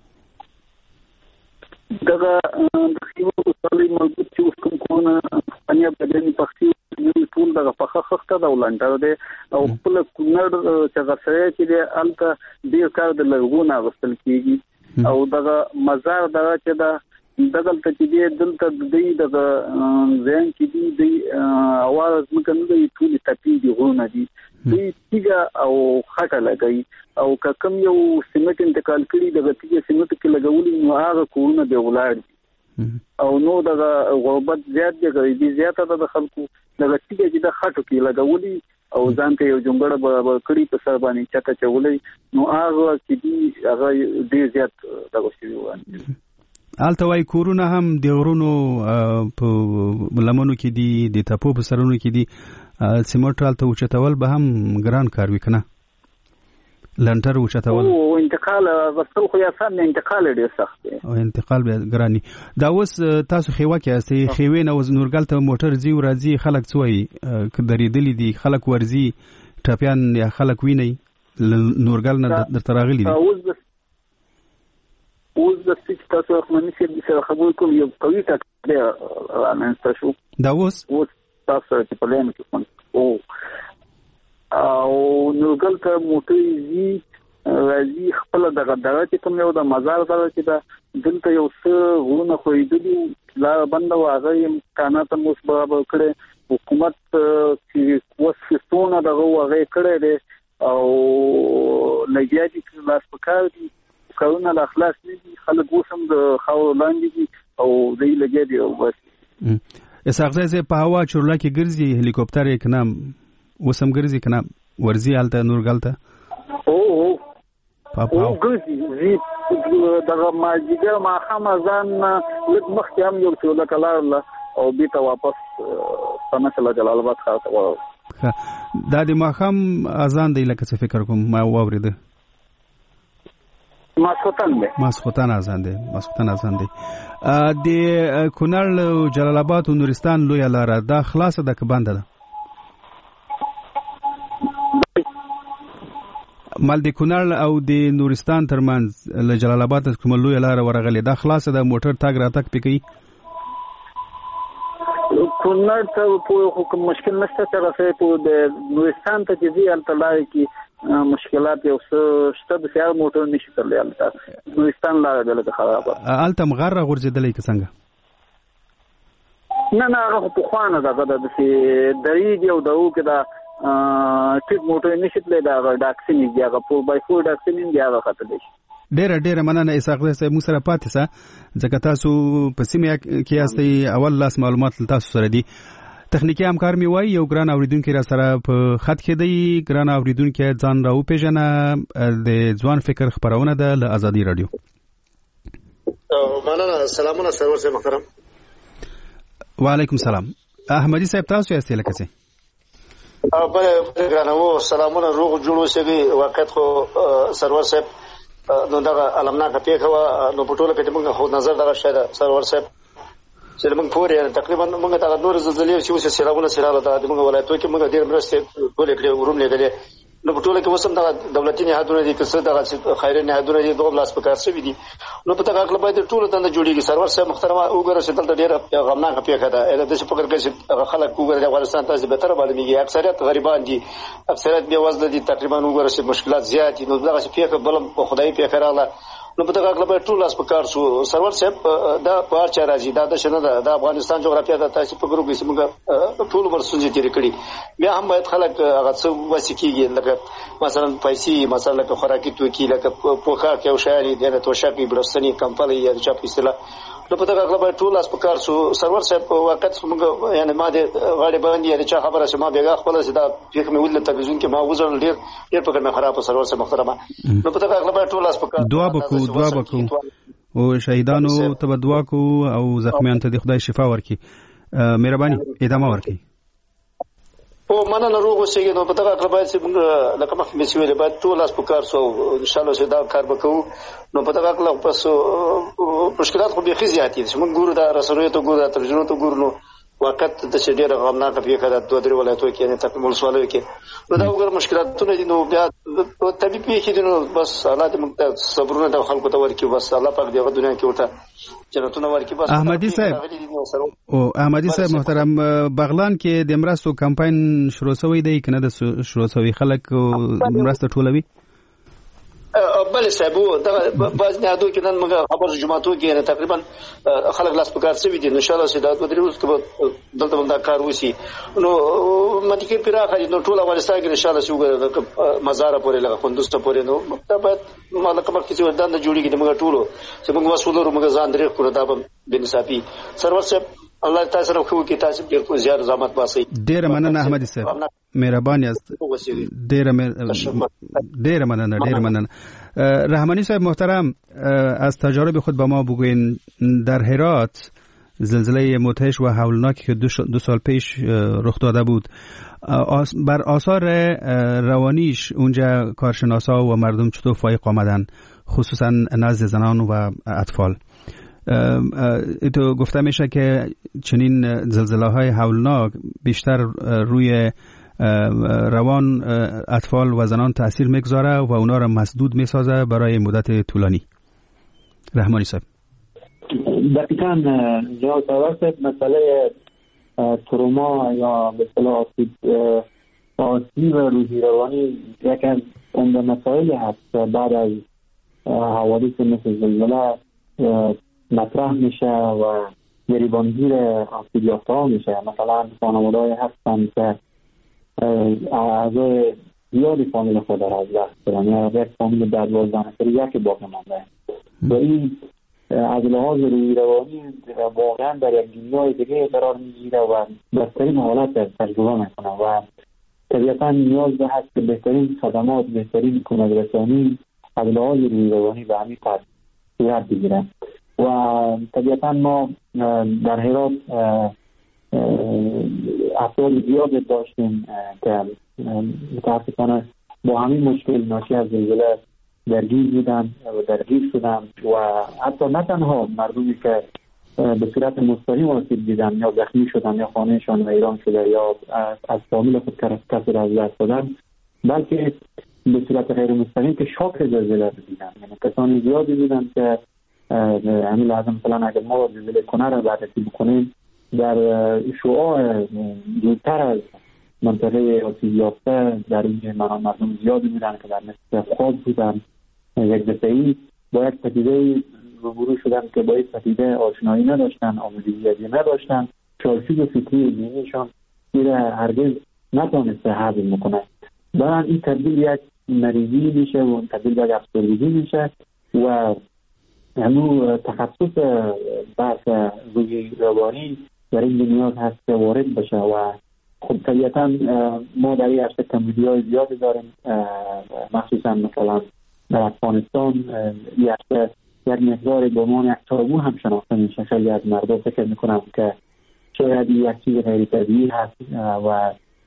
دغه د خیمو وسلې موجود چې اوس کوم کونه پنیا بدني پختی یو ټول دغه پخه خخته دا ولانډر دی او خپل کونړ چې غسره چې د الته ډیر کار د لرګونه غسل کیږي او دغه مزار دغه چې دا دغه ته چې دی دلته د دې دغه ځین کې دی د اواز مکنه د ټول تپی دی غونه دي دوی تیګه او خټه لګي او کوم یو سیمټ انتقال کړي دغه تیګه سیمټ کې لګولې نو هغه کورونه دی ولاړ او نو دغه غربت زیات دی غریبي زیاته ده د خلکو دغه تیګه چې د خټو کې لګولې او ځان ته یو جنګړه به کړي په سر باندې چته چولې نو هغه چې دی هغه ډیر زیات دغه شی وانه آلته وای کورونه هم د غرونو په لمنو کې دي د تپو په سرونو کې دي سیمټ آلته اوچتول به هم ګران کار وکنه لنټر اوچتول او انتقال وصل خو یا سم انتقال ډیر سخت دی او انتقال به ګرانی دا اوس تاسو خیوه کې اسي خیوه نو نورګل ته موټر زی ورځي خلک څوي کدرېدلې دي خلک ورزي ټاپیان یا خلک ویني نورګل نه در تراغلي دي اوس د سټ تاسو خمنې چې سره خبرې کوم یو قوي ټاکل راځي شو دا اوس اوس تاسو چې په لین کې او او نورګل ته موټي زی راځي خپل دغه دغه چې کوم یو د مزار دغه چې دا دلته یو څه غوونه خوېدلي لا بند واغې امکانات مو سبب کړي حکومت چې وسفتونه دغه واغې کړي دي او لګیاږي چې لاس پکار دي کارونه لا خلاص نه دي خلک وسم د خاور لاندې دي او دې لګي دي او بس اساغزه په هوا چورلا کې ګرځي هلیکوپټر یې کنه وسم ګرځي کنه ورزي آلته نورګلته او او پاپا او ګرځي زی دغه ماجیګر ما خامزان لږ مخکې هم یو څو لکلار او بیت واپس سمسله جلال آباد خاطر دا د ماخام اذان دی لکه څه فکر کوم ما واورید ماسختن دی ماسختن اذان دی ماسختن اذان دی د کونړ جلال آباد او نورستان لوی لاره دا خلاصه ده که بنده ده مال د کونړ او د نورستان ترمنځ له جلال آباد کوم لوی لاره ورغلې دا خلاصه ده موټر تاګ را تک پکې کونړ ته په کوم مشکل نشته چې راځي په د نورستان ته چې ځي التلای کې مشکلات یو څه شته د سیار موټر نشي ترلې الته نورستان لاره دلته خرابه الته مغره غورځېدلې که څنګه نه نه هغه په خوانه دغه د درې دی او دغه کې دا ټیپ موټر نشي تللی دا ډاکسین دی هغه په بای فور ډاکسین دی هغه خطر دی ډېر ډېر مننه اساقزه صاحب مو سره پاتې سه ځکه تاسو په سیمه کې یاستئ اول لاس معلومات تاسو سره دي تخنیکی همکار می وای یو ګران اوریدونکو را سره په خط کې دی ګران اوریدونکو ځان راو پیژنه د ځوان فکر خبرونه ده له ازادي رادیو مننه سلامونه سرور صاحب محترم وعلیکم سلام احمدی صاحب تاسو یې لکه څه بله ګرانو سلامونه روغ جوړ اوسئ. واقعیت خو سرور صاحب نو دا علمناکه پیښه و نو په ټوله کې موږ خو نظر دغه شاید سرور صاحب چې موږ پورې تقریبا موږ دا نور زلزلې چې اوس سیلابونه سیلاب ده موږ ولایتو کې موږ ډېر مرسته ټول کړې ورم لګلې نو په ټوله کې وسم دا دولتي نهادونه دي کسه دا خیري نهادونه دي دوه لاس په کار شوی دي نو په تاګه کله باید ټول تند جوړیږي. سرور صاحب محترمه وګوره چې دلته ډېر غمناکه پیښه ده اله د څه فکر کوي چې خلک وګوره د افغانستان تاسو به تر باندې میږي اکثریت غریبان دي اکثریت بې وزله دي تقریبا وګوره چې مشکلات زیات دي نو دغه پیښه بل خدای پیښه رااله نو په تاګه کله باید ټول لاس په کار شو. سرور صاحب دا په هر چا راځي دا د شنه ده د افغانستان جغرافیه د تاسو په ګروپ کې موږ ټول ورسوځي تیر کړی بیا هم باید خلک هغه څه وسیکيږي لکه مثلا پیسې مثلا لکه خوراکي توکي لکه پوښاک او شایي د توشکې برستنی کمپلې یا چا پیسې نو په تاګه کله باید ټول لاس په کار شو. سرور صاحب وخت موږ یعنی ما د غاړي باندې یا چا خبره شمه بیګه خپل سدا فکر مې ول تلویزیون کې ما وزن ډیر ډیر په کمه خراب سرور صاحب محترمه نو په تاګه کله باید ټول لاس په کار دعا وکړو دعا وکړو او شهیدانو ته دعا کو او زخمیان ته د خدای شفا ورکړي. مهرباني ادامه ورکړي. او مننه روغ اوسئ. نو په تاګه کله باید چې موږ لکه مخکې مې ویل باید ټول لاس په کار شو ان شاء الله چې دا کار وکړو نو په تاګه کله پس مشکلات خو به خي زیات دي چې موږ ګورو دا رسنیو ته ګورو ترجمه ته ګورو نو وخت د څه ډیره غمناکه پیښه ده دوه درې ولایتو کې نه تاسو مولسوالو کې نو دا وګور مشکلاتونه دي نو بیا طبيعي پیښې دي نو بس الله دې موږ صبرونه د خلکو ته ورکړي بس الله پاک دې دنیا کې ورته جنتونه ورکړي. بس احمدي صاحب او احمدي صاحب محترم بغلان کې د مرستو کمپاین شروع شوی دی کنه د شروع شوی خلک مرسته ټولوي بل صاحب دا باز نه دوه کې نن موږ خبر جمعاتو کې تقریبا خلک لاس په کار شوی دي ان شاء الله سیدا د دریوس کې دلته باندې کار وسی نو مته کې پیراخه نو ټول افغانستان کې ان شاء الله شو مزار پورې لګه کندوز ته پورې نو دا باید مالک مکه چې ودان جوړیږي موږ ټول چې موږ وسولو موږ ځان درې کړو دا به بنصافي سرور صاحب الله تعالی سره خو کې تاسو ډیر کو زیات زحمت واسي. ډیر مننه احمدي صاحب مهرباني است ډیر ډیر مننه ډیر مننه. رحمانی صاحب محترم از تجارب خود با ما بگوین در هرات زلزله مدهش و هولناکی که دو, دو سال پیش رخ داده بود بر آثار روانیش اونجا کارشناسا و مردم چطور فایق آمدن خصوصا نزد زنان و اطفال؟ تو گفته میشه که چنین زلزله های هولناک بیشتر روی روان اطفال و زنان تأثیر میگذاره و اونا را مسدود میسازه برای مدت طولانی. رحمانی صاحب دقیقاً جناب سرور مسئله تروما یا به اصطلاح آسیب روحی روانی یک از عمده مسائلی هست بعد از حوادث مثل زلزله مطرح میشه و گریبانگیر آسیب یافته میشه. مثلا خانواده‌ای هستن که اعضای زیادی فامیل خود را از دست دادن یا یک فامیل در دوازده نفری یکی باقی مانده و این از لحاظ روحی روانی واقعا در یک دنیای دیگه قرار میگیره و بدترین حالت تجربه میکنه و طبیعتا نیاز به هست که بهترین خدمات بهترین کمک رسانی از لحاظ روحی روانی به همین قدر صورت بگیره و طبیعتا ما در هرات افراد زیاد داشتیم که متاسفانه با همین مشکل ناشی از زلزله درگیر بودن و درگیر شدن و حتی نه تنها مردمی که به صورت مستقیم آسیب دیدن یا زخمی شدن یا خانهشان ویران شده یا از فامیل خود کسی را از دست دادن بلکه به صورت غیر مستقیم که شاک زلزله دیدن. یعنی کسانی زیادی بودن که همین لازم مثلا اگر ما زلزله کنه را بررسی بکنیم در شعاع دورتر از منطقه آسیب یافته در این مردم زیادی بودن که در مثل خواب بودن یک دفعی با یک پدیده روبرو شدن که با یک پدیده آشنایی نداشتن آموزشی نداشتن چارچوب فکری ذهنیشان این هرگز نتونسته هضم میکنه. برای این تبدیل یک مریضی میشه و تبدیل یک افسردگی میشه و همون تخصص بحث روحی روانی در این دنیا هست که وارد بشه و خب طبیعتا ما در این عرصه کمیدی های زیادی داریم مخصوصا مثلا در افغانستان این عرصه یک مقدار به عنوان یک تابو هم شناخته میشه. خیلی از مردم فکر میکنم که شاید یک چیز غیر طبیعی هست و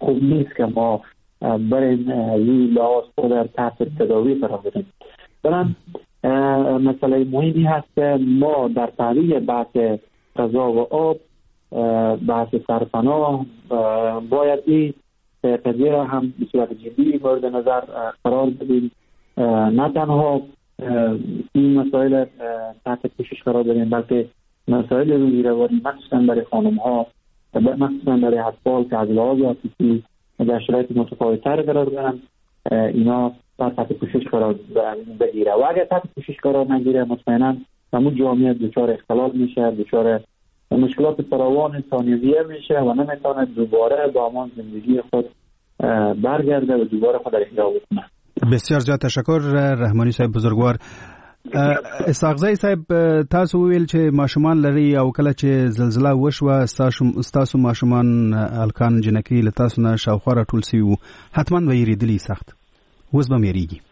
خوب نیست که ما بریم این لحاظ خود در تحت تداوی قرار بدیم. برم مسئله مهمی هست که ما در تعلیق بحث غذا و آب، بحث سرپناه، باید این قضیه را هم به صورت جدی مورد نظر قرار بدیم. نه تنها این مسائل تحت پوشش قرار بدیم، بلکه مسائل روزی روانی مخصوصا برای خانم ها، مخصوصا برای اطفال که از لحاظ عاطفی در شرایط متفاوت‌تر قرار دارن، اینا تحت پوشش قرار بگیره. و اگر تحت پوشش قرار نگیره مطمئنا همون جامعه دچار اختلال میشه، دچار مشکلات فراوان ثانویه میشه و نمیتونه دوباره با همان زندگی خود برگرده و دوباره خود را احیا بکنه. بسیار زیاد تشکر رحمانی صاحب بزرگوار. اسحاقزی صاحب تاسو ویل چې ماشومان لري او کله چې زلزلہ وشوه ستاسو ماشومان الکان جنکی له تاسو نه شاوخوا راټول سوي وو، حتما به یې ریدلی سخت، اوس به مې ریږي.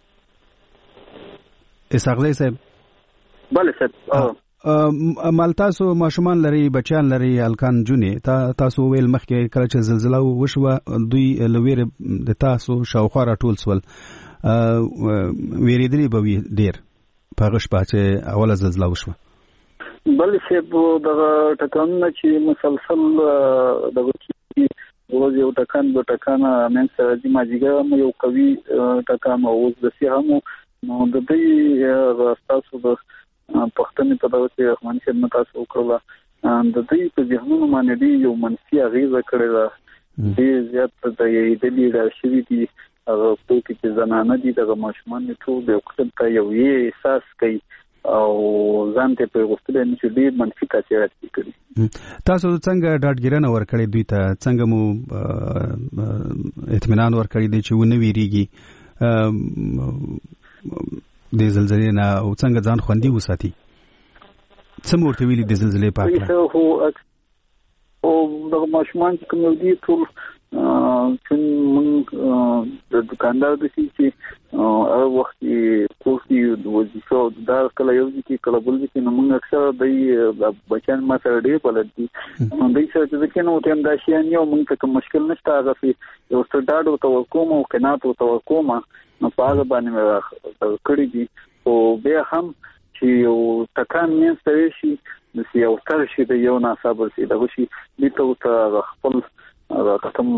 اسحاقزی صاحب بله صاحب مال تاسو ماشومان لري، بچیان لري، الکان جونې تا تاسو ویل مخکې کله چې زلزلہ وشوه دوی له ویرې د تاسو شاوخوا راټول سول، ویریدلی به وي ډېر په هغه شپه چې اوله زلزلہ وشوه. بله صاحب دغه ټکانونه چې مسلسل دغه روز یو ټکان به ټکان منځ ته راځي، مازدیګر هم یو قوي ټکان او اوس داسې هم نو د دوی ستاسو د پښتنې په دغه چې رحماني صاحب نه تاسو وکړله د دوی په ذهنونو باندې ډېر یو منفي اغېزه کړې ده، ډېر زیات د یېدلي ډار شوي دي. هغه څوک چې زنانه دي دغه ماشومان ټول یو قسم ته یو یې احساس کوي او ځان ته په غوښتل نه چې ډېر منفي تاثیرات کوي. تاسو څنګه ډاډګیرنه ورکړې دوی ته، څنګه مو اطمینان ورکړی دی چې ونه ویریږي د زلزلې نه او څنګه ځان خوندي وساتي؟ څه مو ورته ویلي د زلزلې په اړه؟ او دغه ماشومان چې کوم دي ټول چې موږ د دکاندار د شي چې هغه وخت کور کې د وظیفه دا کله یو ځکه کله بل ځکه نو موږ اکثر د بچان ما سره ډېر بلد دي نو دوی سره چې ځکه نو ټیم دا شي یو موږ ته کوم مشکل نشته، هغه یو څه ډاډ او توقع او قناعت او توقع نو په هغه باندې کړی دي. او بیا هم چې یو ټکان مینځ ته شي د یو تر شي د یو ناصابر شي دغه شي دته ته خپل هغه کوم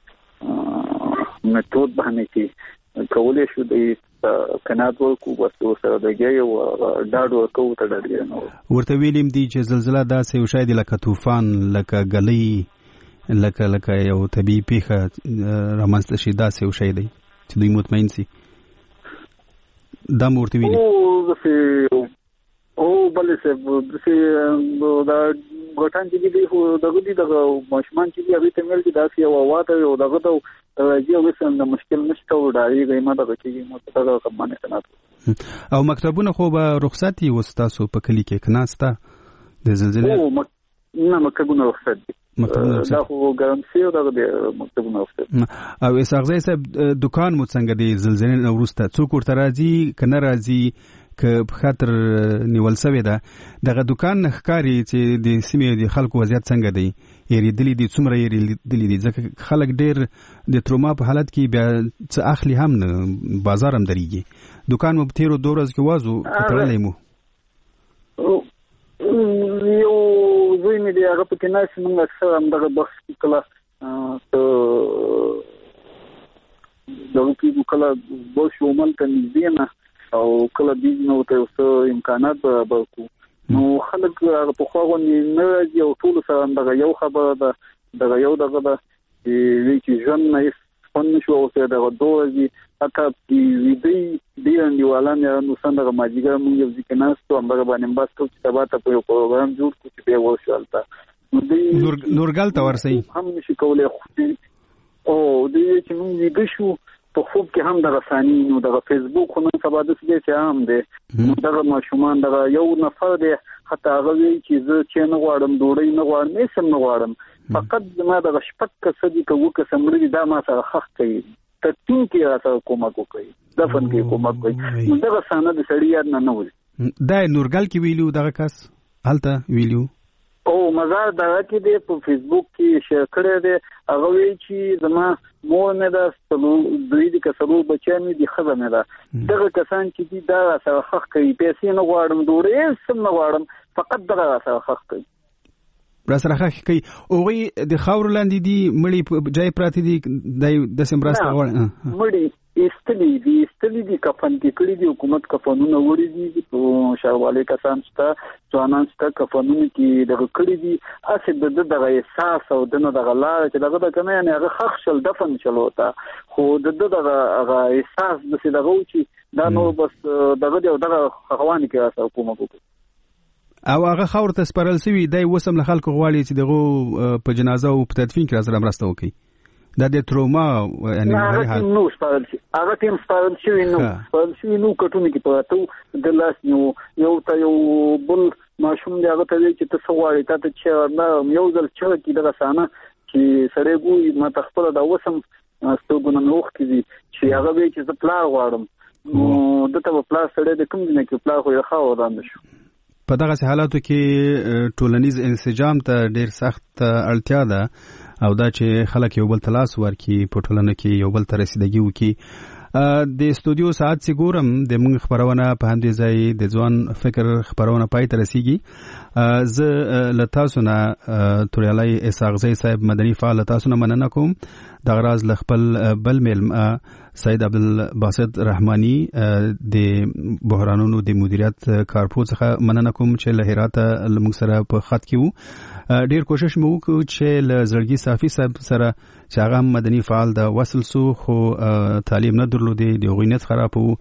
میتود باندې کې کولای شو د قناعت ورکو بس سره دغه یو ډاډ ورکو ته ډاډ نه ورته ویلیم دي چې زلزلہ داسې یو شاید لکه طوفان لکه غلې لکه لکه یو طبيعي پیښه رامنځته شي، داسې یو شی دی چې دوی مطمئن سي. دا ورته ویلي او او بلې څه د دا غټان چې دی خو دغه دي دغه ماشومان چې دی هغه ته مل دي داسې او واته او دغه ته راځي او څنګه مشکل نشته او دایي غیمه دغه چې مو ته دغه کوم نه کنه. او مکتبونه خو به رخصتي وستاسو په کلی کې کناسته د زلزلې؟ او نه مکتبونه رخصت دي، دا خو ګرانسي او دغه مکتبونه رخصت. او اسحاقزی صاحب دکان مو څنګه دی زلزلې نه وروسته څوک ورته راځي کنه راځي که په خاطر نیول سوی ده دغه دکان نه ښکاري چې د سیمې د خلکو وضعیت څنګه دی؟ یریدلی دي څومره یریدلی دي؟ ځکه خلک ډېر د تروما په حالت کې بیا څه اخلي هم نه، بازار هم درېږي. دکان مو په تېرو دوه ورځو کې وازو تړلی مو؟ یو زوی مې دی هغه پکې ناست، موږ اکثر همدغه بخش کې کله دغه کې کله بوش عمل ته نږدې نه او کله بیز نو ته اوس امکانات برابر کو نو خلک هغه په خو غوښنه نه راځي او ټول سره دغه یو خبره ده دغه یو دغه ده چې ژوند نه فن شو او ته دغه دوه حتی ویدي دی انډیوالان یا نو څنګه ماجیګر موږ یو ځکه ناستو همغه باندې بس ټول چې سبا ته په یو پروګرام جوړ کو چې به ورشالته نور نورګل ته ورسي هم نشي کولای او دې چې موږ ویګ شو په خوب کې هم د رساني نو د فیسبوک خو نن سبا د څه چې عام دي نو دغه ماشومان دغه یو نفر دی حتی هغه وی چې زه چې نه غواړم ډوړی نه غواړم هیڅ نه غواړم فقط زما دغه شپږ کسې کوو کسم لري دا ما سره حق کوي ته تین کې راته کومک کوي دفن کې کومک کوي نو دغه سانه د سړی یاد نه نه وي. دا نورګل کې ویلو دغه کس هلته ویلو او مزار دغه کې دی په فیسبوک کې شیر کړی دی هغه وی چې زما مور مې دا سلو دوی دي کسلو بچیان دي خزه مې دا دغه کسان چې دي دا سره حق کوي پیسې نه غواړم ډوړې سم نه غواړم فقط دغه سره حق کوي را سره حق کوي اوغه د خاور لاندې دي مړي جای پراتی دي د سمبراسته غواړي مړي استلی دي استلی دي کفن کې کړی دي حکومت کفنونه وړي دي په شاواله کسان ستا ځوانان ستا کفنونه کې دغه کړی دي اسې د دغه احساس او دغه دغه لار چې دغه د کنه نه هغه خخ شل دفن چلو تا خو د دغه هغه احساس د څه دغه چې دا نو بس دغه دغه خواني کې اسه حکومت کوي او هغه خاور ته سپارل سوي دای وسم له خلکو غواړي چې دغه په جنازه او په تدفین کې راځره مرسته وکړي دا د تروما یعنی هغه نو سپارل شي هغه تیم سپارل شي نو سپارل شي نو کټونه کې پاتو د لاس نو یو ته یو بل ماشوم دی هغه ته چې ته سوالي ته چې نه یو ځل چې دغه سانه چې سره ګوي ما تخپل دا وسم ستوګونه نوخ کیږي چې هغه به چې پلا غواړم نو دته پلا سره د کوم نه کې پلا خو یې خاو وړاندې شو په دغه حالاتو کې ټولنیز انسجام ته ډیر سخت اړتیا ده او دا چې خلک یو بل تلاس ورکي په ټولنه کې یو بل ته رسیدګي وکي د استودیو ساعت سي ګورم د موږ خبرونه په همدې ځای د ځوان فکر خبرونه پای ته رسیږي ز لتاسو نه توریالای اساغزي صاحب مدني فعال تاسو نه مننه کوم د غراز لخپل بل میل سید عبدالباسط رحماني د بحرانونو د مدیریت کارپو څخه مننه کوم چې له هرات لمغ سره په خط کې وو ډیر کوشش مو وکړو چې له زړګي صافي صاحب سره چې هغه مدني فعال د وصل سو خو تعلیم نه درلودي د غوینت خراب وو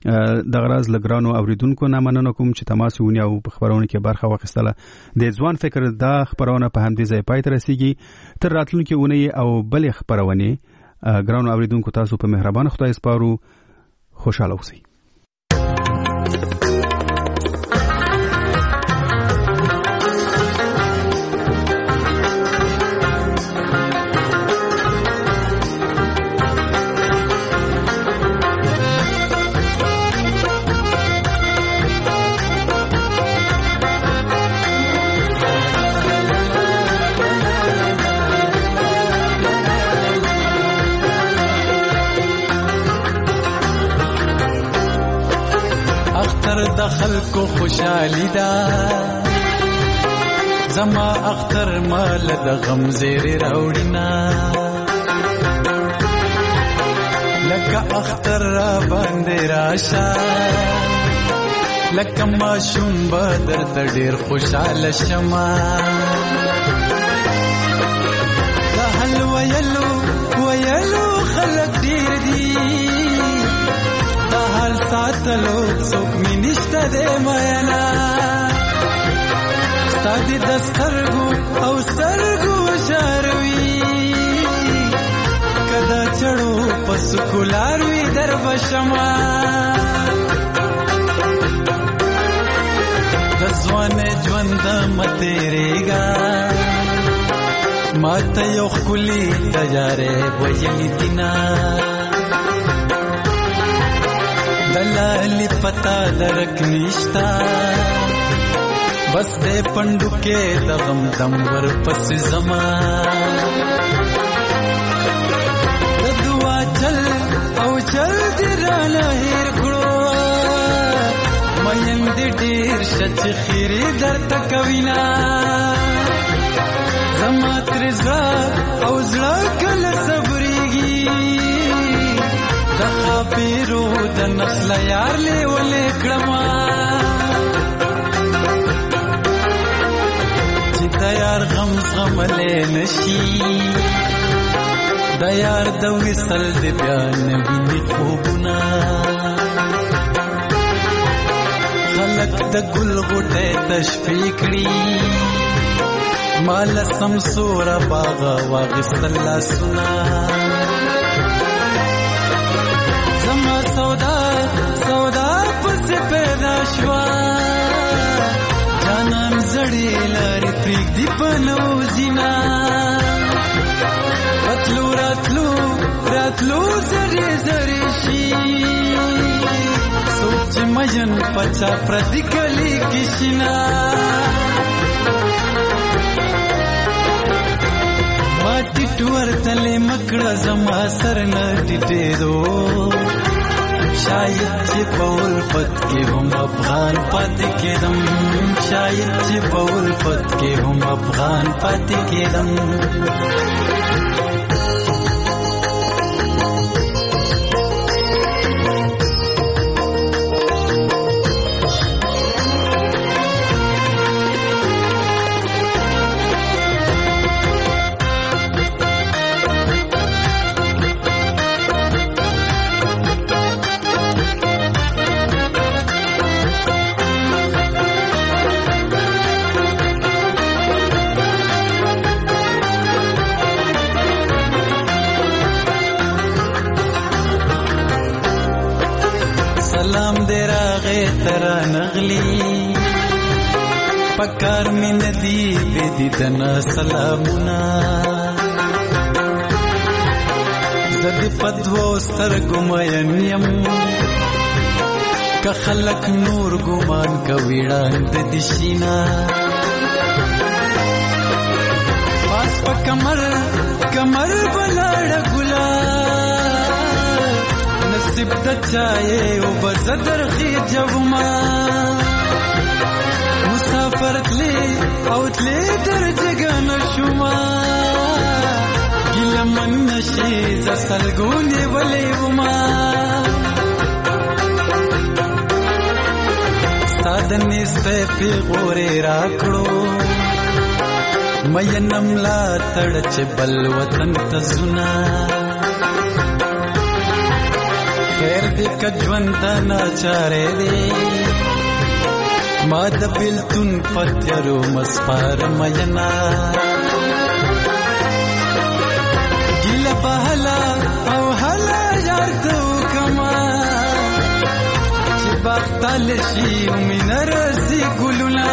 د غراز لګرانو اوریدونکو نه مننه کوم چې تماس ونی او په خبرونه کې برخه واخیستله د ځوان فکر دا خبرونه په همدې ځای پای ته رسیږي تر راتلونکي ونی او بل خبرونه ګرانو اوریدونکو تاسو په مهربان خدای سپارو خوشاله اوسئ د خلکو خوشالي دا زما اختر مال د غم زیر راوړینا لکه اختر را باندې راشه لکه ماشوم بدر ته ډیر خوشاله شمه د حل ویلو ویلو خلک ډیر دي دا حال ساتلو څوک مې نشته دی مینا ستا دې د سترګو او سترګو شاروي که دا چړو په سکولار وي در بشما د ځوانۍ ژوند مه تېرېږه ما ته یو ښکلي د یارۍ ویلي دینه دلالی پتا درک نشتا بس دے پندو کے دغم دم ور پس زمان دعا چل او چل دیرانا ہیر کڑو مین دی دیر شچ خیری در تکوینا زمات رضا او زڑا کل صبریگی دخا پیرو د نسل یار لی ولی کړما چې د یار غم زغملی نشي د یار د وصل د بیا نویني خوبونه خلک د ګل غوټۍ تشفی کړي مال سمسوره باغ واغستل لاسونه زما سودا سودا پس پیدا شوا جانان زړی لارې پرېږدي په نوزینا راتلو راتلو راتلو زری زری شي سوچ مین پچا پردی کلی کشنا ورتلې مکړه زما سر نه ټیټېدو شاید چې په الفت کې هم افغان پاتې کېدم شاید چې په الفت کې هم افغان پاتې کېدم پکار می ندی بدی دنا سلامنا زد پدو ستر گمین یم که خلق نور گمان کویڑان ددشینا پاس پا کمر کمر بلاڑ گلا نصیب دچائے او بزدر خی جوما مسافر تلی او تلی در جگان شما گل من نشیز سلگونی ولی وما ستادنی سپی غوری راکڑو مینم لا تڑچ بل وطن تزنا خیر دی کجونتا ناچارے دی ما د بلتون پتیرو مسپار مینا گیل بحلا او حلا یاردو کما چی باقتال شی امین رزی گلونا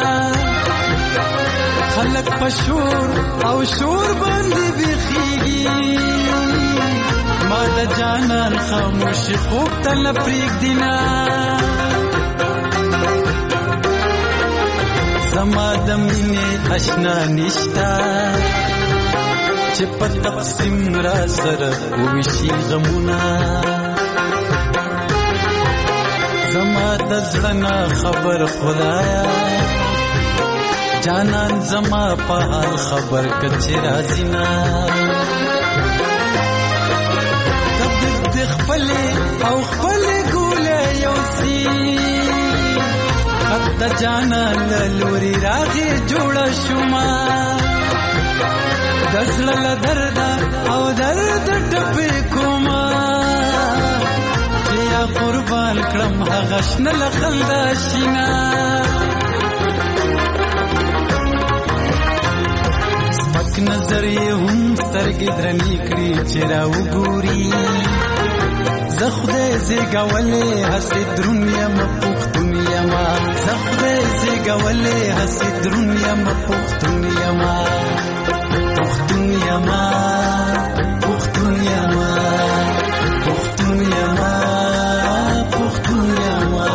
خلق پشور او شور باندی بخیگی ما د جانان خاموش خوب تل پریگ دینا زما د مینې اشنا نشتا چې په تقسیم را سره وشي غمونه زما د زړه نه خبر خدایا جانان زما په حال خبر کچې راځي نه تبدیل د خپلې او خپلې ګولې یوسي د جانا لوري راغي جوړ شوما دزل درد او درد ټپې کوما یا قربان کړم هغه شنل خلدا شینا سپک نظر یې هم سترګې درنې کړې چې را وګوري زه خدای زیږولې هسې دروند یم پښتون یما زه خدای زیږولې هسې دروند یم پښتون یما پښتون یما پښتون یما پښتون یما پښتون یما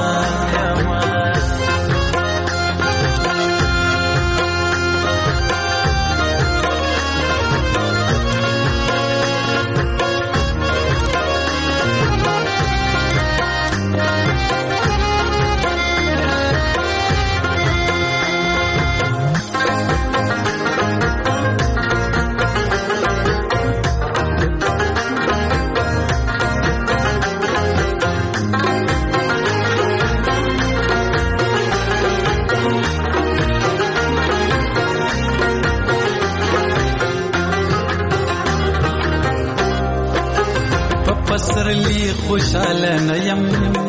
پسرلی خوشاله نیم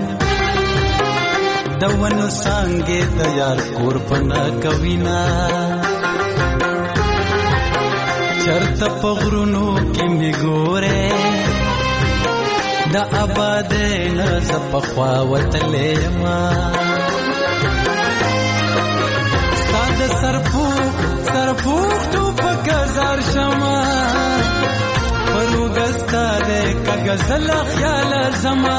دونو سانگه دیار کورپنا کوینا چرت پغرونو کی می ګوره دا آباد نه زپخوا وتلما ستاد سرپو سرپو تو پکزار شما پروګستا دې کغزل خیال زما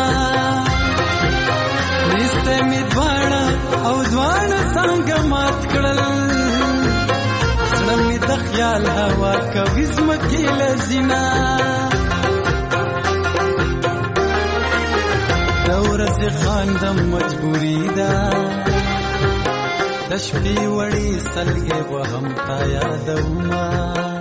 نسته می دواړه او دواړه څنګه مات کړل زنمی د خیال هوا کوي زمکې لزینا د ورځې خاندم مجبوري ده د شپې وړې سلګې وهم تا یادومه